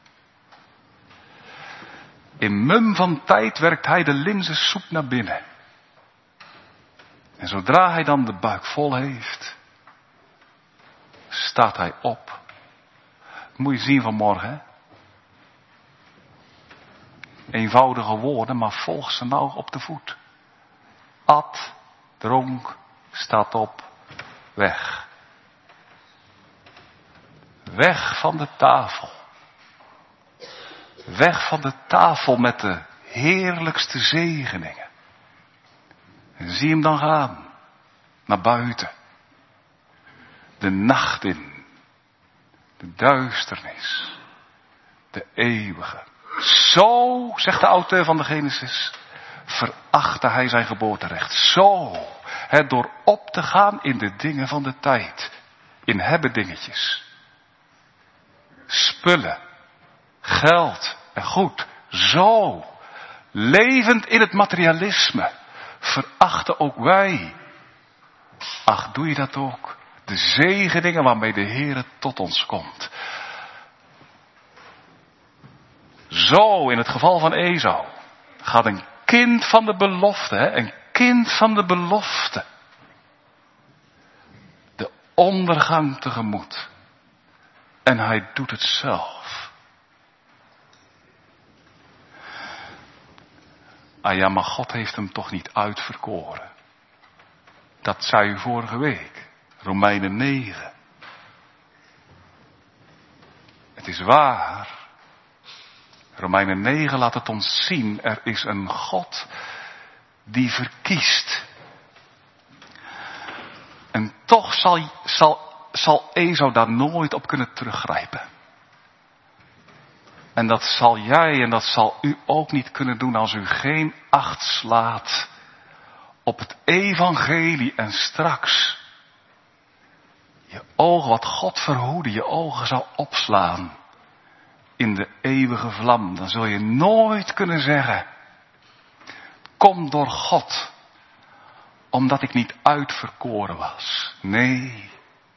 In mum van tijd werkt hij de linzensoep naar binnen. En zodra hij dan de buik vol heeft, staat hij op. Moet je zien vanmorgen, hè? Eenvoudige woorden, maar volg ze nou op de voet. At, dronk, staat op, weg. Weg van de tafel. Weg van de tafel met de heerlijkste zegeningen. En zie hem dan gaan. Naar buiten. De nacht in. De duisternis. De eeuwige. Zo, zegt de auteur van de Genesis, verachtte hij zijn geboorterecht. Zo, door op te gaan in de dingen van de tijd. In hebbedingetjes. Spullen. Geld en goed. Zo, levend in het materialisme, verachten ook wij. Ach, doe je dat ook? De zegeningen waarmee de Heere tot ons komt. Zo, in het geval van Esau, gaat een kind van de belofte, een kind van de belofte, de ondergang tegemoet. En hij doet het zelf. Ah ja, maar God heeft hem toch niet uitverkoren. Dat zei u vorige week. Romeinen 9. Het is waar. Romeinen 9 laat het ons zien. Er is een God die verkiest. En toch zal Esau daar nooit op kunnen teruggrijpen. En dat zal jij en dat zal u ook niet kunnen doen als u geen acht slaat op het evangelie en straks je ogen, wat God verhoede, je ogen zou opslaan in de eeuwige vlam. Dan zul je nooit kunnen zeggen, kom door God, omdat ik niet uitverkoren was. Nee.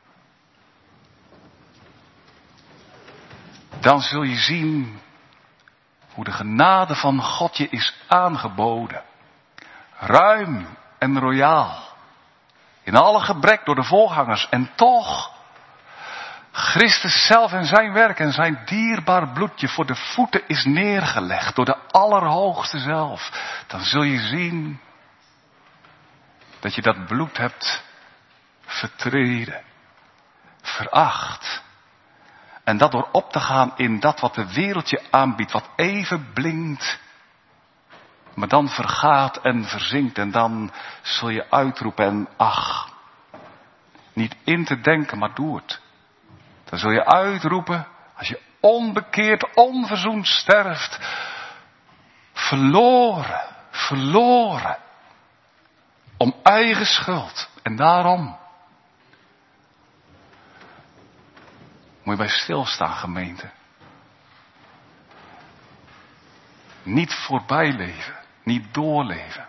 Dan zul je zien hoe de genade van God je is aangeboden. Ruim en royaal. In alle gebrek door de voorgangers. En toch, Christus zelf en zijn werk en zijn dierbaar bloedje voor de voeten is neergelegd door de Allerhoogste zelf. Dan zul je zien dat je dat bloed hebt vertreden, veracht. En dat door op te gaan in dat wat de wereld je aanbiedt, wat even blinkt, maar dan vergaat en verzinkt. En dan zul je uitroepen en ach, niet in te denken, maar doe het. Dan zul je uitroepen, als je onbekeerd, onverzoend sterft, verloren, verloren, om eigen schuld. En daarom moet je bij stilstaan, gemeente. Niet voorbij leven, niet doorleven.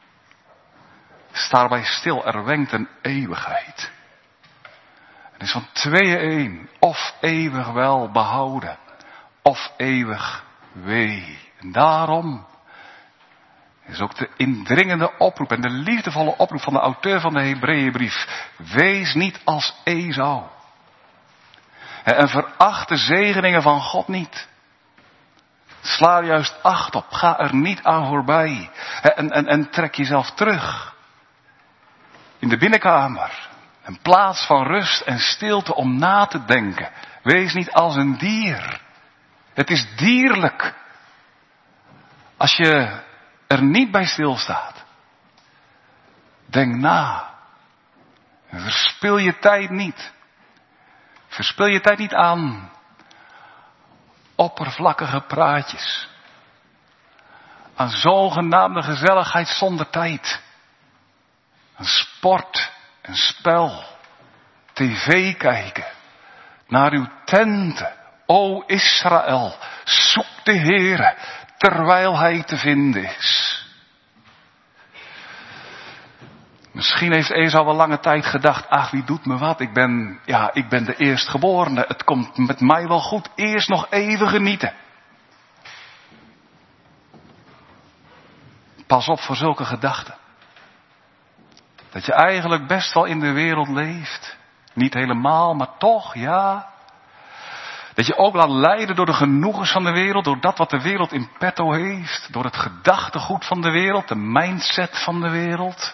Sta erbij stil, er wenkt een eeuwigheid. Het is van tweeën één, of eeuwig wel behouden, of eeuwig wee. En daarom is ook de indringende oproep en de liefdevolle oproep van de auteur van de Hebreeënbrief. Wees niet als Esau. En veracht de zegeningen van God niet. Sla er juist acht op. Ga er niet aan voorbij. En trek jezelf terug. In de binnenkamer. Een plaats van rust en stilte om na te denken. Wees niet als een dier. Het is dierlijk. Als je er niet bij stilstaat. Denk na. En verspil je tijd niet. Verspil je tijd niet aan oppervlakkige praatjes. Aan zogenaamde gezelligheid zonder tijd. Aan sport en spel. TV kijken. Naar uw tenten. O Israël, zoek de Heere terwijl hij te vinden is. Misschien heeft Esau wel lange tijd gedacht, ach, wie doet me wat? Ik ben de eerstgeborene. Het komt met mij wel goed. Eerst nog even genieten. Pas op voor zulke gedachten. Dat je eigenlijk best wel in de wereld leeft. Niet helemaal, maar toch, ja. Dat je ook laat leiden door de genoegens van de wereld. Door dat wat de wereld in petto heeft. Door het gedachtegoed van de wereld. De mindset van de wereld.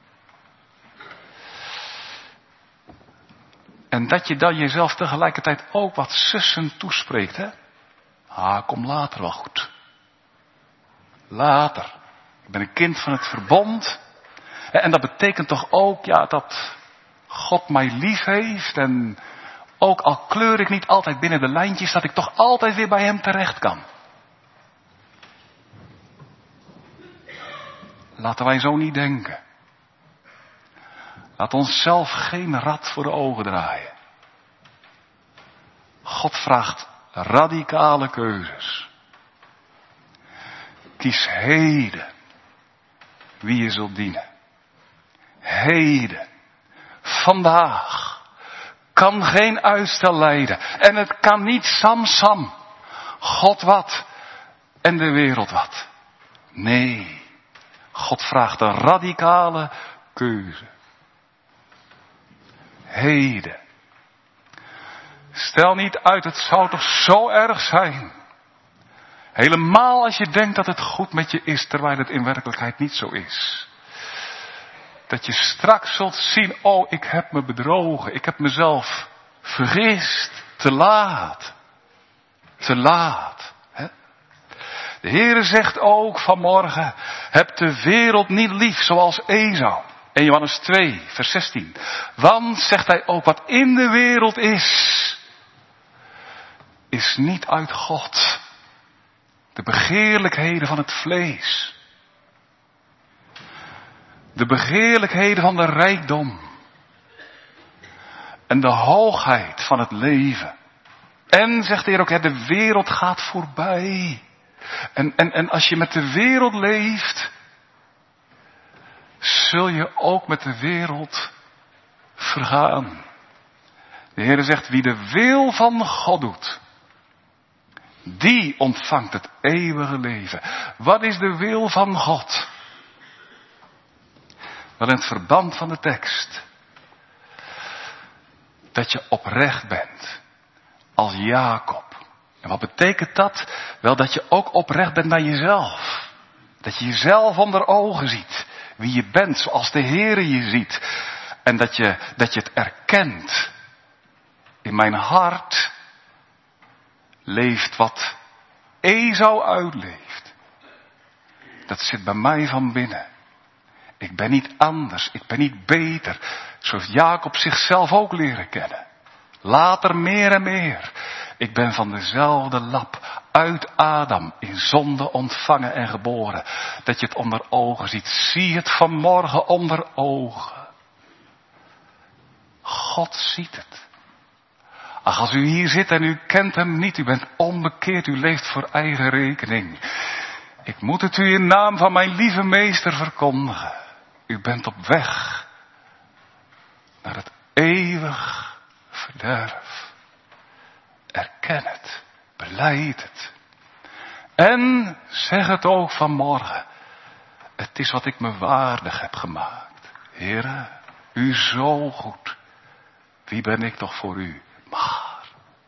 En dat je dan jezelf tegelijkertijd ook wat sussend toespreekt, hè? Kom later wel goed. Later. Ik ben een kind van het verbond. En dat betekent toch ook, dat God mij lief heeft. En ook al kleur ik niet altijd binnen de lijntjes, dat ik toch altijd weer bij hem terecht kan. Laten wij zo niet denken. Laat ons zelf geen rad voor de ogen draaien. God vraagt radicale keuzes. Kies heden wie je zult dienen. Heden, vandaag, kan geen uitstel lijden. En het kan niet Sam, God wat en de wereld wat. Nee, God vraagt een radicale keuze. Heden. Stel niet uit, het zou toch zo erg zijn. Helemaal als je denkt dat het goed met je is, terwijl het in werkelijkheid niet zo is. Dat je straks zult zien, ik heb me bedrogen. Ik heb mezelf vergist. Te laat. Te laat. Hè? De Heere zegt ook vanmorgen, heb de wereld niet lief zoals Esau. In Johannes 2, vers 16. Want, zegt hij ook, wat in de wereld is niet uit God. De begeerlijkheden van het vlees. De begeerlijkheden van de rijkdom. En de hoogheid van het leven. En, zegt de Heer ook, de wereld gaat voorbij. En als je met de wereld leeft, zul je ook met de wereld vergaan. De Heer zegt, wie de wil van God doet, die ontvangt het eeuwige leven. Wat is de wil van God? Wel, in het verband van de tekst. Dat je oprecht bent. Als Jacob. En wat betekent dat? Wel, dat je ook oprecht bent naar jezelf. Dat je jezelf onder ogen ziet. Wie je bent, zoals de Heere je ziet. En dat je het erkent. In mijn hart leeft wat Esau uitleeft. Dat zit bij mij van binnen. Ik ben niet anders, ik ben niet beter. Zo heeft Jacob zichzelf ook leren kennen. Later meer en meer. Ik ben van dezelfde lap, uit Adam, in zonde ontvangen en geboren. Dat je het onder ogen ziet. Zie het vanmorgen onder ogen. God ziet het. Ach, als u hier zit en u kent hem niet, u bent onbekeerd, u leeft voor eigen rekening. Ik moet het u in naam van mijn lieve meester verkondigen. U bent op weg naar het eeuwig verderf. Erken het, belijd het. En zeg het ook vanmorgen. Het is wat ik me waardig heb gemaakt. Heere, u zo goed. Wie ben ik toch voor u? Maar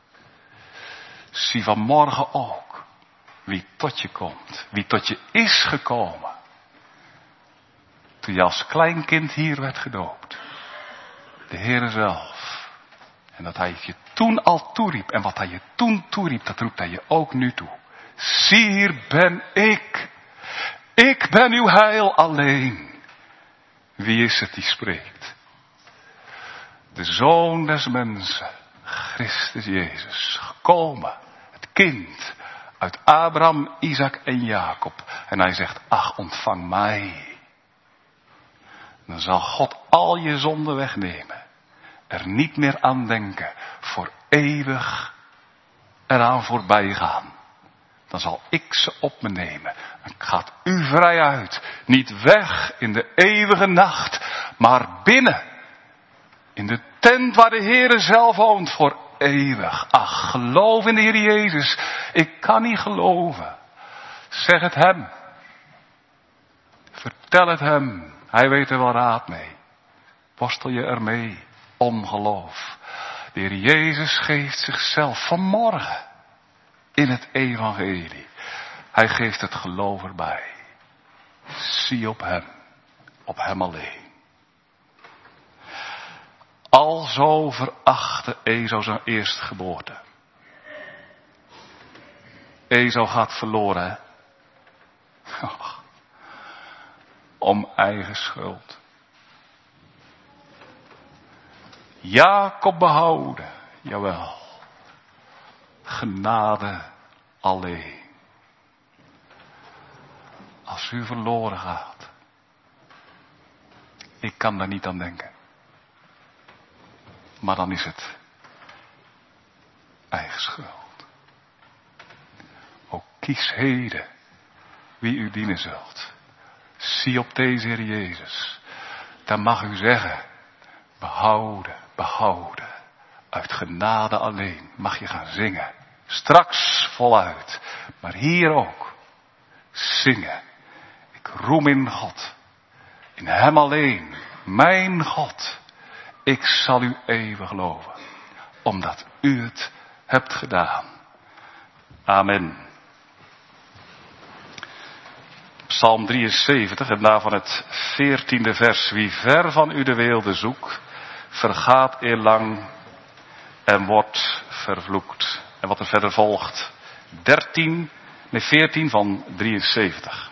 zie vanmorgen ook wie tot je komt. Wie tot je is gekomen. Toen je als kleinkind hier werd gedoopt. De Heere zelf. En dat hij je toen al toeriep. En wat hij je toen toeriep, dat roept hij je ook nu toe. Zie, hier ben ik. Ik ben uw heil alleen. Wie is het die spreekt? De Zoon des mensen. Christus Jezus. Gekomen. Het kind. Uit Abraham, Isaac en Jacob. En hij zegt, ach, ontvang mij. Dan zal God al je zonden wegnemen. Er niet meer aan denken. Voor eeuwig eraan voorbij gaan. Dan zal ik ze op me nemen. En gaat u vrij uit. Niet weg in de eeuwige nacht. Maar binnen. In de tent waar de Heere zelf woont voor eeuwig. Ach, geloof in de Heer Jezus. Ik kan niet geloven. Zeg het hem. Vertel het hem. Hij weet er wel raad mee. Worstel je ermee. Ongeloof. De Heer Jezus geeft zichzelf vanmorgen. In het evangelie. Hij geeft het geloof erbij. Zie op hem. Op hem alleen. Alzo verachtte Esau zijn eerstgeboorte. Esau gaat verloren, hè? Om eigen schuld. Jacob behouden, jawel. Genade alleen. Als u verloren gaat. Ik kan daar niet aan denken. Maar dan is het eigen schuld. O kies heden wie u dienen zult. Zie op deze Heer Jezus. Dan mag u zeggen, behouden, behouden. Uit genade alleen mag je gaan zingen. Straks voluit. Maar hier ook. Zingen. Ik roem in God. In hem alleen. Mijn God. Ik zal u eeuwig loven. Omdat u het hebt gedaan. Amen. Psalm 73 en daarvan het 14e vers. Wie ver van u de weelde zoekt, vergaat eerlang en wordt vervloekt. En wat er verder volgt. 14 van 73.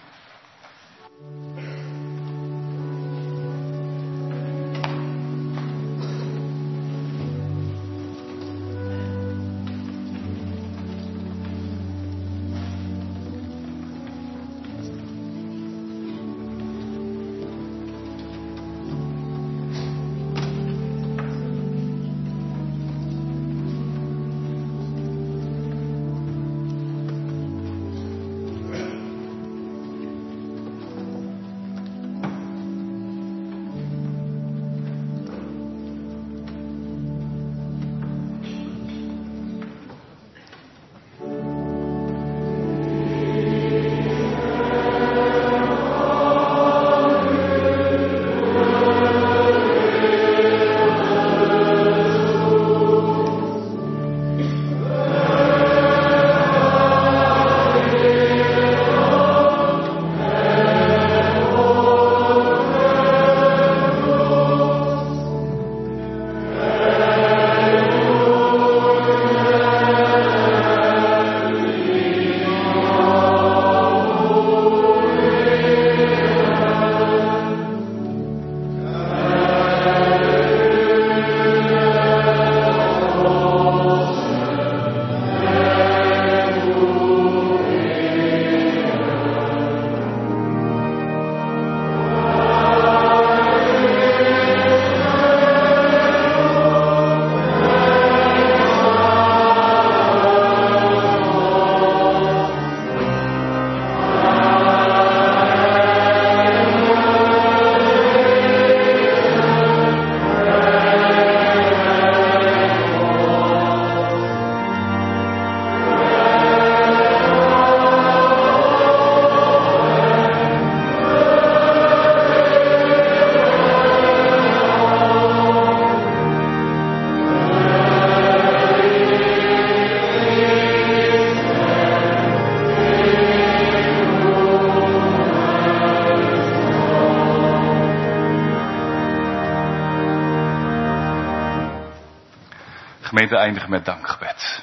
Gemeente eindigen met dankgebed.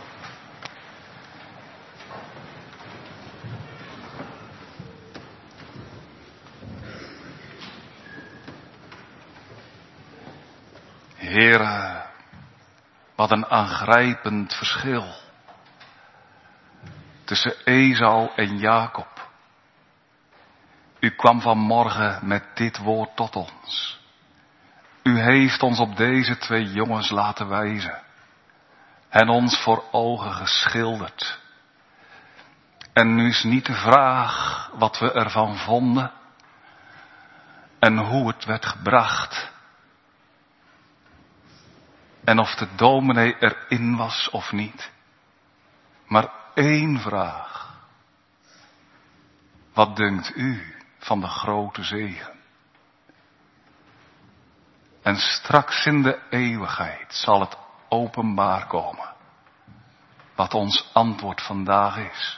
Heere, wat een aangrijpend verschil tussen Esau en Jacob. U kwam vanmorgen met dit woord tot ons. U heeft ons op deze twee jongens laten wijzen en ons voor ogen geschilderd. En nu is niet de vraag wat we ervan vonden en hoe het werd gebracht. En of de dominee erin was of niet. Maar één vraag. Wat dunkt u van de grote zegen? En straks in de eeuwigheid zal het openbaar komen. Wat ons antwoord vandaag is.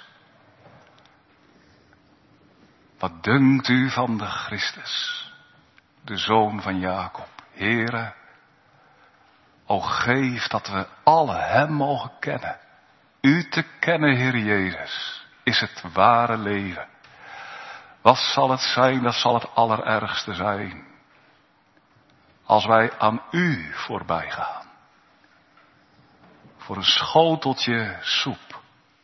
Wat dunkt u van de Christus, de zoon van Jacob? Heere, o geef dat we alle hem mogen kennen. U te kennen, Heer Jezus, is het ware leven. Wat zal het zijn? Dat zal het allerergste zijn. Als wij aan u voorbij gaan. Voor een schoteltje soep.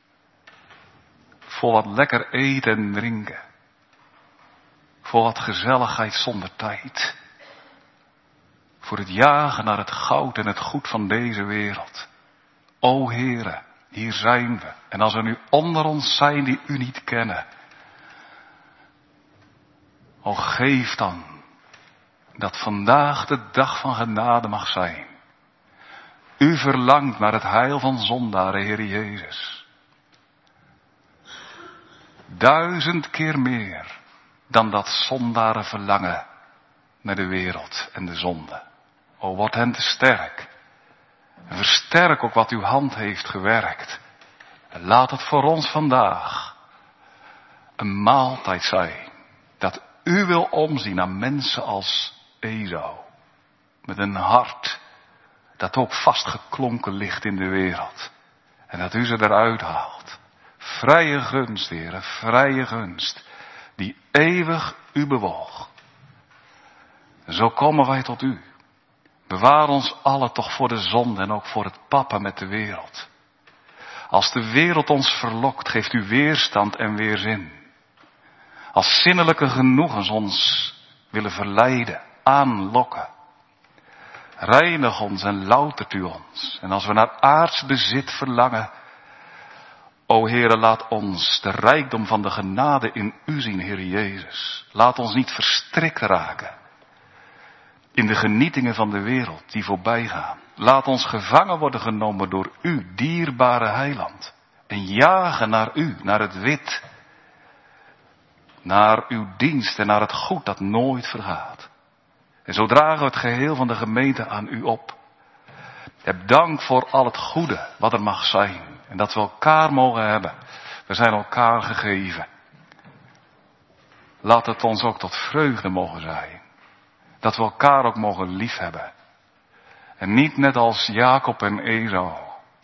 Voor wat lekker eten en drinken. Voor wat gezelligheid zonder tijd. Voor het jagen naar het goud en het goed van deze wereld. O Heere, hier zijn we. En als er nu onder ons zijn die u niet kennen. O geef dan dat vandaag de dag van genade mag zijn. U verlangt naar het heil van zondaren, Heer Jezus. 1000 keer meer dan dat zondaren verlangen naar de wereld en de zonde. O, word hen te sterk. En versterk ook wat uw hand heeft gewerkt. En laat het voor ons vandaag een maaltijd zijn. Dat u wil omzien aan mensen als Esau. Met een hart dat ook vastgeklonken ligt in de wereld. En dat u ze eruit haalt. Vrije gunst, Heere, vrije gunst. Die eeuwig u bewoog. Zo komen wij tot u. Bewaar ons allen toch voor de zonde en ook voor het pappen met de wereld. Als de wereld ons verlokt, geeft u weerstand en weerzin. Als zinnelijke genoegens ons willen verleiden, aanlokken. Reinig ons en loutert u ons. En als we naar aards bezit verlangen, o Heere, laat ons de rijkdom van de genade in u zien, Heer Jezus. Laat ons niet verstrikt raken in de genietingen van de wereld die voorbij gaan. Laat ons gevangen worden genomen door u, dierbare heiland. En jagen naar u, naar het wit. Naar uw dienst en naar het goed dat nooit vergaat. En zo dragen we het geheel van de gemeente aan u op. Heb dank voor al het goede wat er mag zijn. En dat we elkaar mogen hebben. We zijn elkaar gegeven. Laat het ons ook tot vreugde mogen zijn. Dat we elkaar ook mogen liefhebben. En niet net als Jacob en Esau.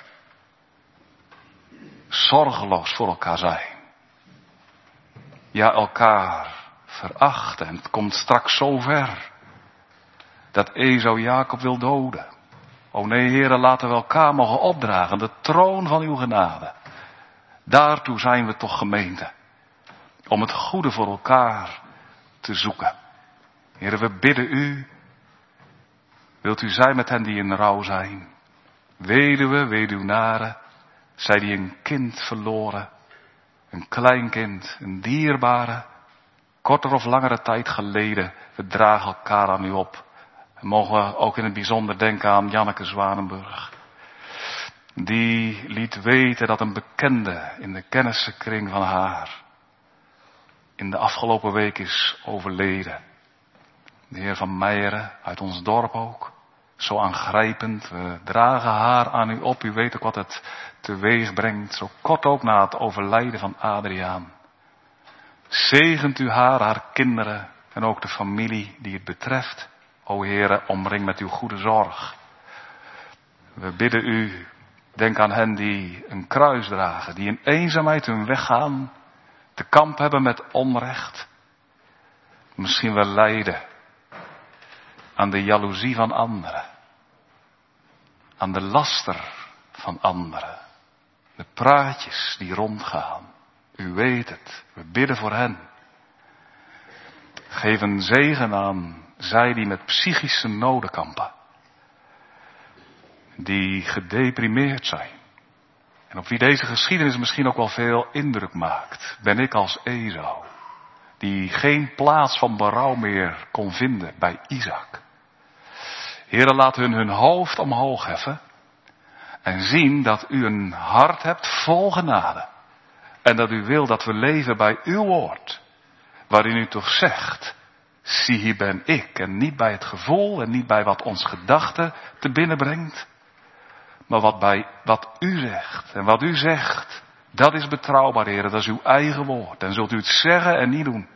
Zorgeloos voor elkaar zijn. Ja, elkaar verachten. En het komt straks zover. Dat Esau Jacob wil doden. O nee, Heere, laten we elkaar mogen opdragen. De troon van uw genade. Daartoe zijn we toch gemeente. Om het goede voor elkaar te zoeken. Heere, we bidden u. Wilt u zijn met hen die in rouw zijn. Weduwe, weduwnaren. Zij die een kind verloren. Een kleinkind, een dierbare. Korter of langere tijd geleden. We dragen elkaar aan u op. En mogen we ook in het bijzonder denken aan Janneke Zwanenburg. Die liet weten dat een bekende in de kennissenkring van haar in de afgelopen week is overleden. De heer Van Meijeren, uit ons dorp ook. Zo aangrijpend. We dragen haar aan u op. U weet ook wat het teweeg brengt. Zo kort ook na het overlijden van Adriaan. Zegent u haar, haar kinderen en ook de familie die het betreft. O Heere, omring met uw goede zorg. We bidden u, denk aan hen die een kruis dragen, die in eenzaamheid hun weg gaan, te kamp hebben met onrecht, misschien wel lijden aan de jaloezie van anderen, aan de laster van anderen, de praatjes die rondgaan. U weet het, we bidden voor hen. Geef een zegen aan zij die met psychische noden kampen, die gedeprimeerd zijn. En op wie deze geschiedenis misschien ook wel veel indruk maakt, ben ik als Esau, die geen plaats van berouw meer kon vinden bij Isaac. Heere, laat hun hoofd omhoog heffen en zien dat u een hart hebt vol genade. En dat u wil dat we leven bij uw woord, waarin u toch zegt, zie hier ben ik. En niet bij het gevoel en niet bij wat ons gedachte te binnen brengt, maar wat u zegt. En wat u zegt, dat is betrouwbaar, Heere, dat is uw eigen woord. En zult u het zeggen en niet doen.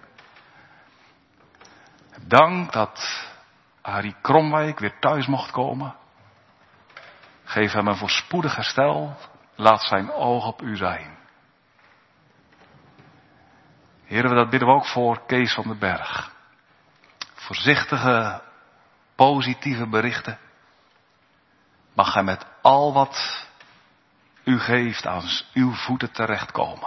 Dank dat Arie Kromwijk weer thuis mocht komen. Geef hem een voorspoedig herstel. Laat zijn oog op u zijn. Heren, dat bidden we ook voor Kees van den Berg. Voorzichtige, positieve berichten. Mag hij met al wat u geeft aan uw voeten terechtkomen.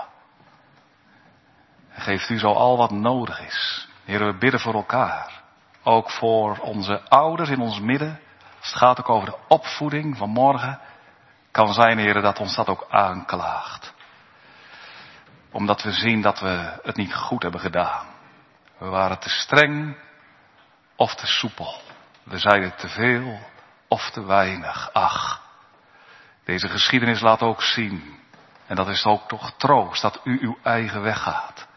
En geeft u zo al wat nodig is. Heren, we bidden voor elkaar. Ook voor onze ouders in ons midden. Als het gaat ook over de opvoeding van morgen. Kan zijn, heren, dat ons dat ook aanklaagt. Omdat we zien dat we het niet goed hebben gedaan. We waren te streng of te soepel. We zeiden te veel of te weinig. Ach, deze geschiedenis laat ook zien. En dat is ook toch troost dat u uw eigen weg gaat.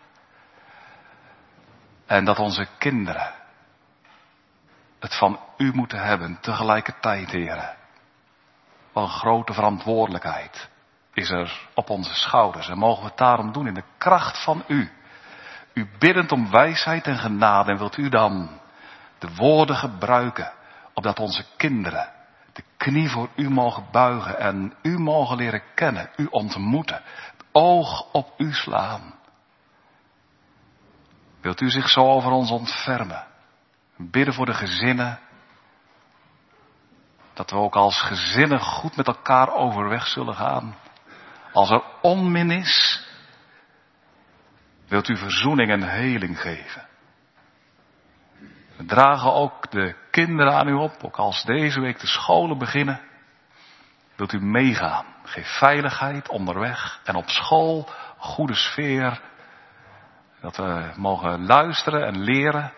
En dat onze kinderen het van u moeten hebben tegelijkertijd, heren. Wat een grote verantwoordelijkheid is er op onze schouders. En mogen we het daarom doen in de kracht van u. U biddend om wijsheid en genade. En wilt u dan de woorden gebruiken, opdat onze kinderen de knie voor u mogen buigen en u mogen leren kennen, u ontmoeten, het oog op u slaan. Wilt u zich zo over ons ontfermen? Bidden voor de gezinnen, dat we ook als gezinnen goed met elkaar overweg zullen gaan. Als er onmin is, wilt u verzoening en heling geven. We dragen ook de kinderen aan u op, ook als deze week de scholen beginnen. Wilt u meegaan? Geef veiligheid onderweg en op school, goede sfeer. Dat we mogen luisteren en leren.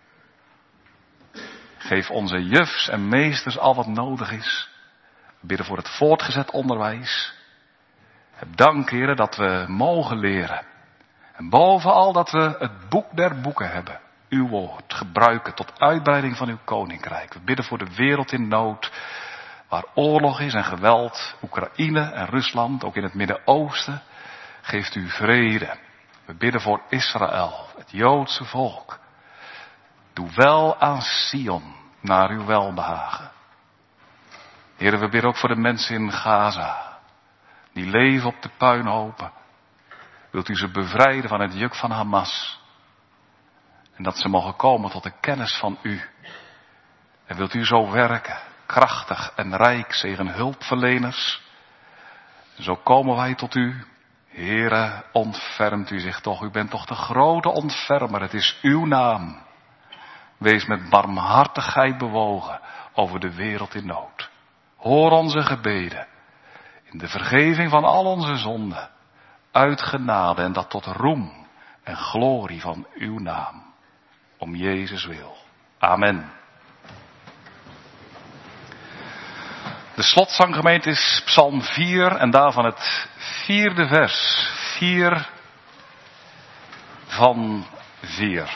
Geef onze jufs en meesters al wat nodig is. We bidden voor het voortgezet onderwijs. Heb dank, heren, dat we mogen leren. En bovenal dat we het boek der boeken hebben. Uw woord gebruiken tot uitbreiding van uw koninkrijk. We bidden voor de wereld in nood. Waar oorlog is en geweld. Oekraïne en Rusland, ook in het Midden-Oosten. Geeft u vrede. We bidden voor Israël, het Joodse volk. Doe wel aan Sion, naar uw welbehagen. Heren, we bidden ook voor de mensen in Gaza. Die leven op de puinhopen. Wilt u ze bevrijden van het juk van Hamas. En dat ze mogen komen tot de kennis van u. En wilt u zo werken, krachtig en rijk, zegen hulpverleners. En zo komen wij tot u. Heere, ontfermt u zich toch. U bent toch de grote ontfermer. Het is uw naam. Wees met barmhartigheid bewogen over de wereld in nood. Hoor onze gebeden. In de vergeving van al onze zonden. Uit genade en dat tot roem en glorie van uw naam. Om Jezus wil. Amen. De slotzanggemeente is Psalm 4 en daarvan het 4e vers. 4 van 4.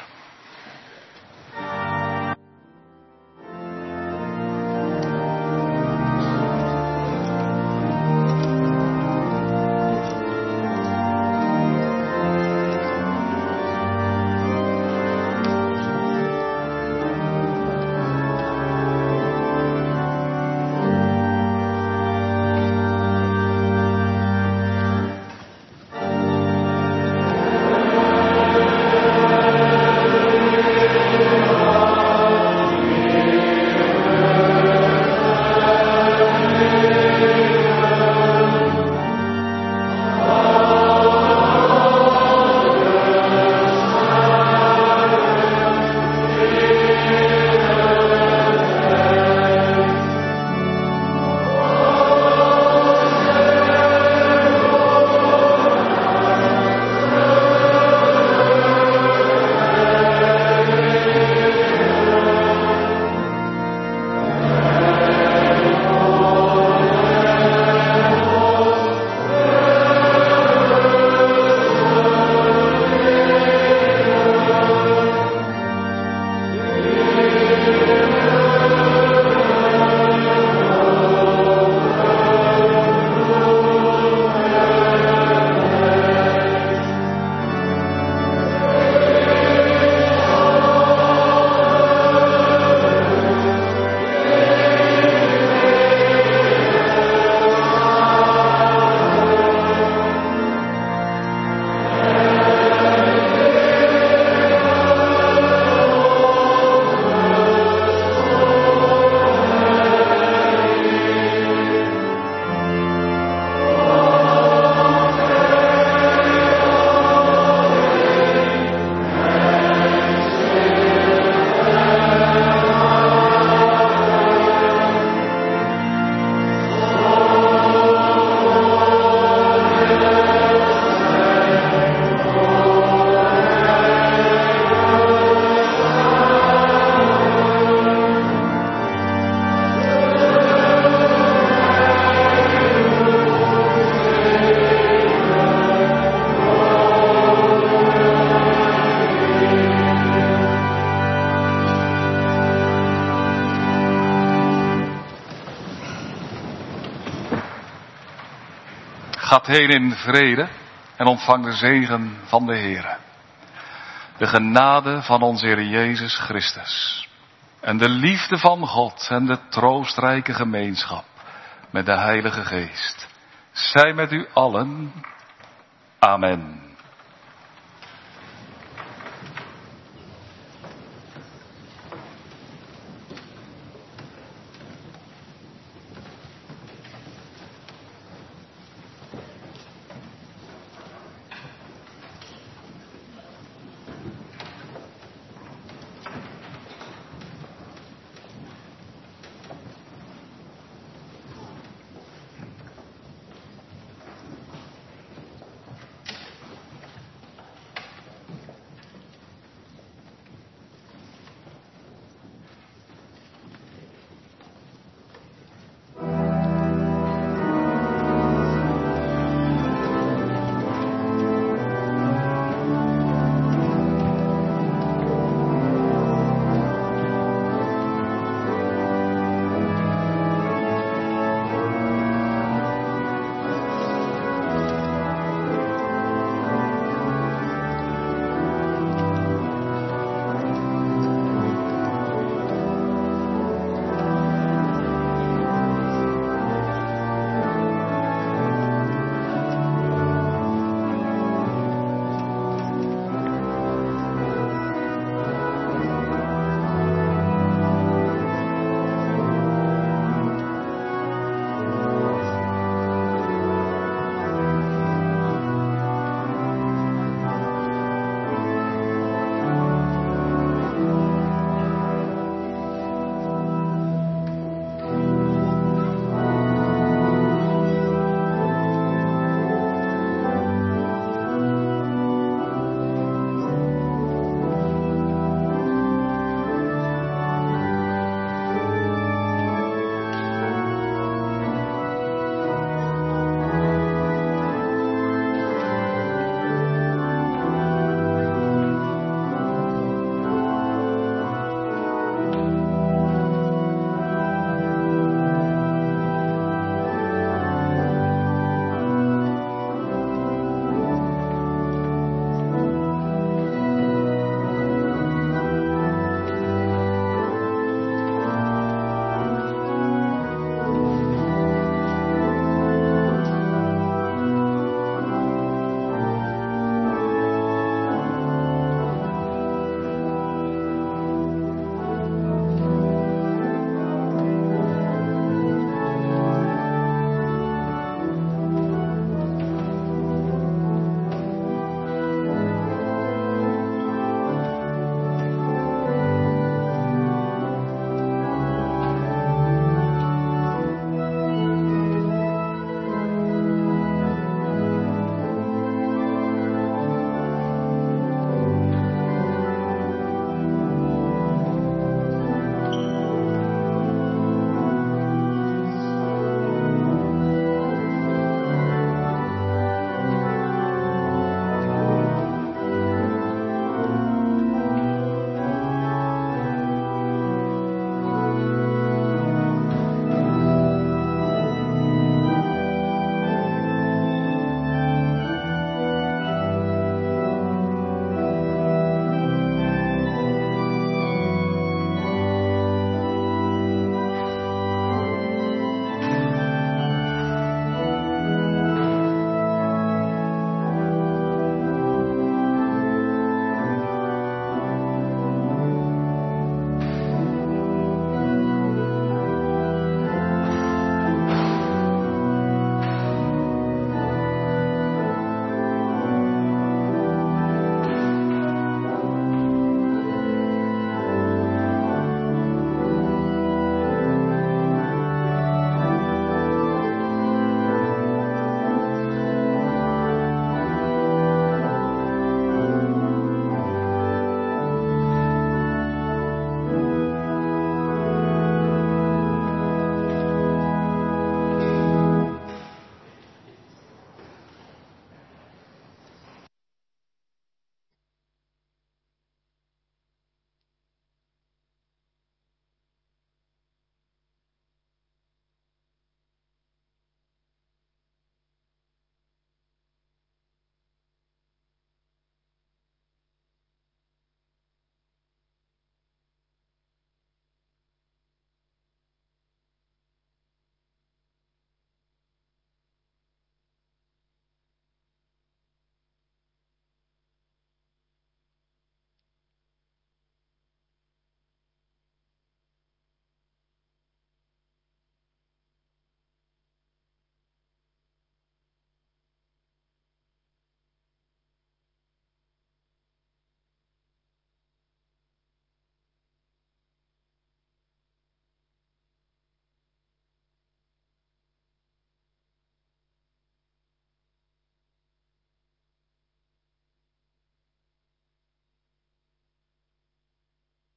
Gaat heen in vrede en ontvang de zegen van de Heere. De genade van onze Heer Jezus Christus. En de liefde van God en de troostrijke gemeenschap met de Heilige Geest. Zij met u allen. Amen.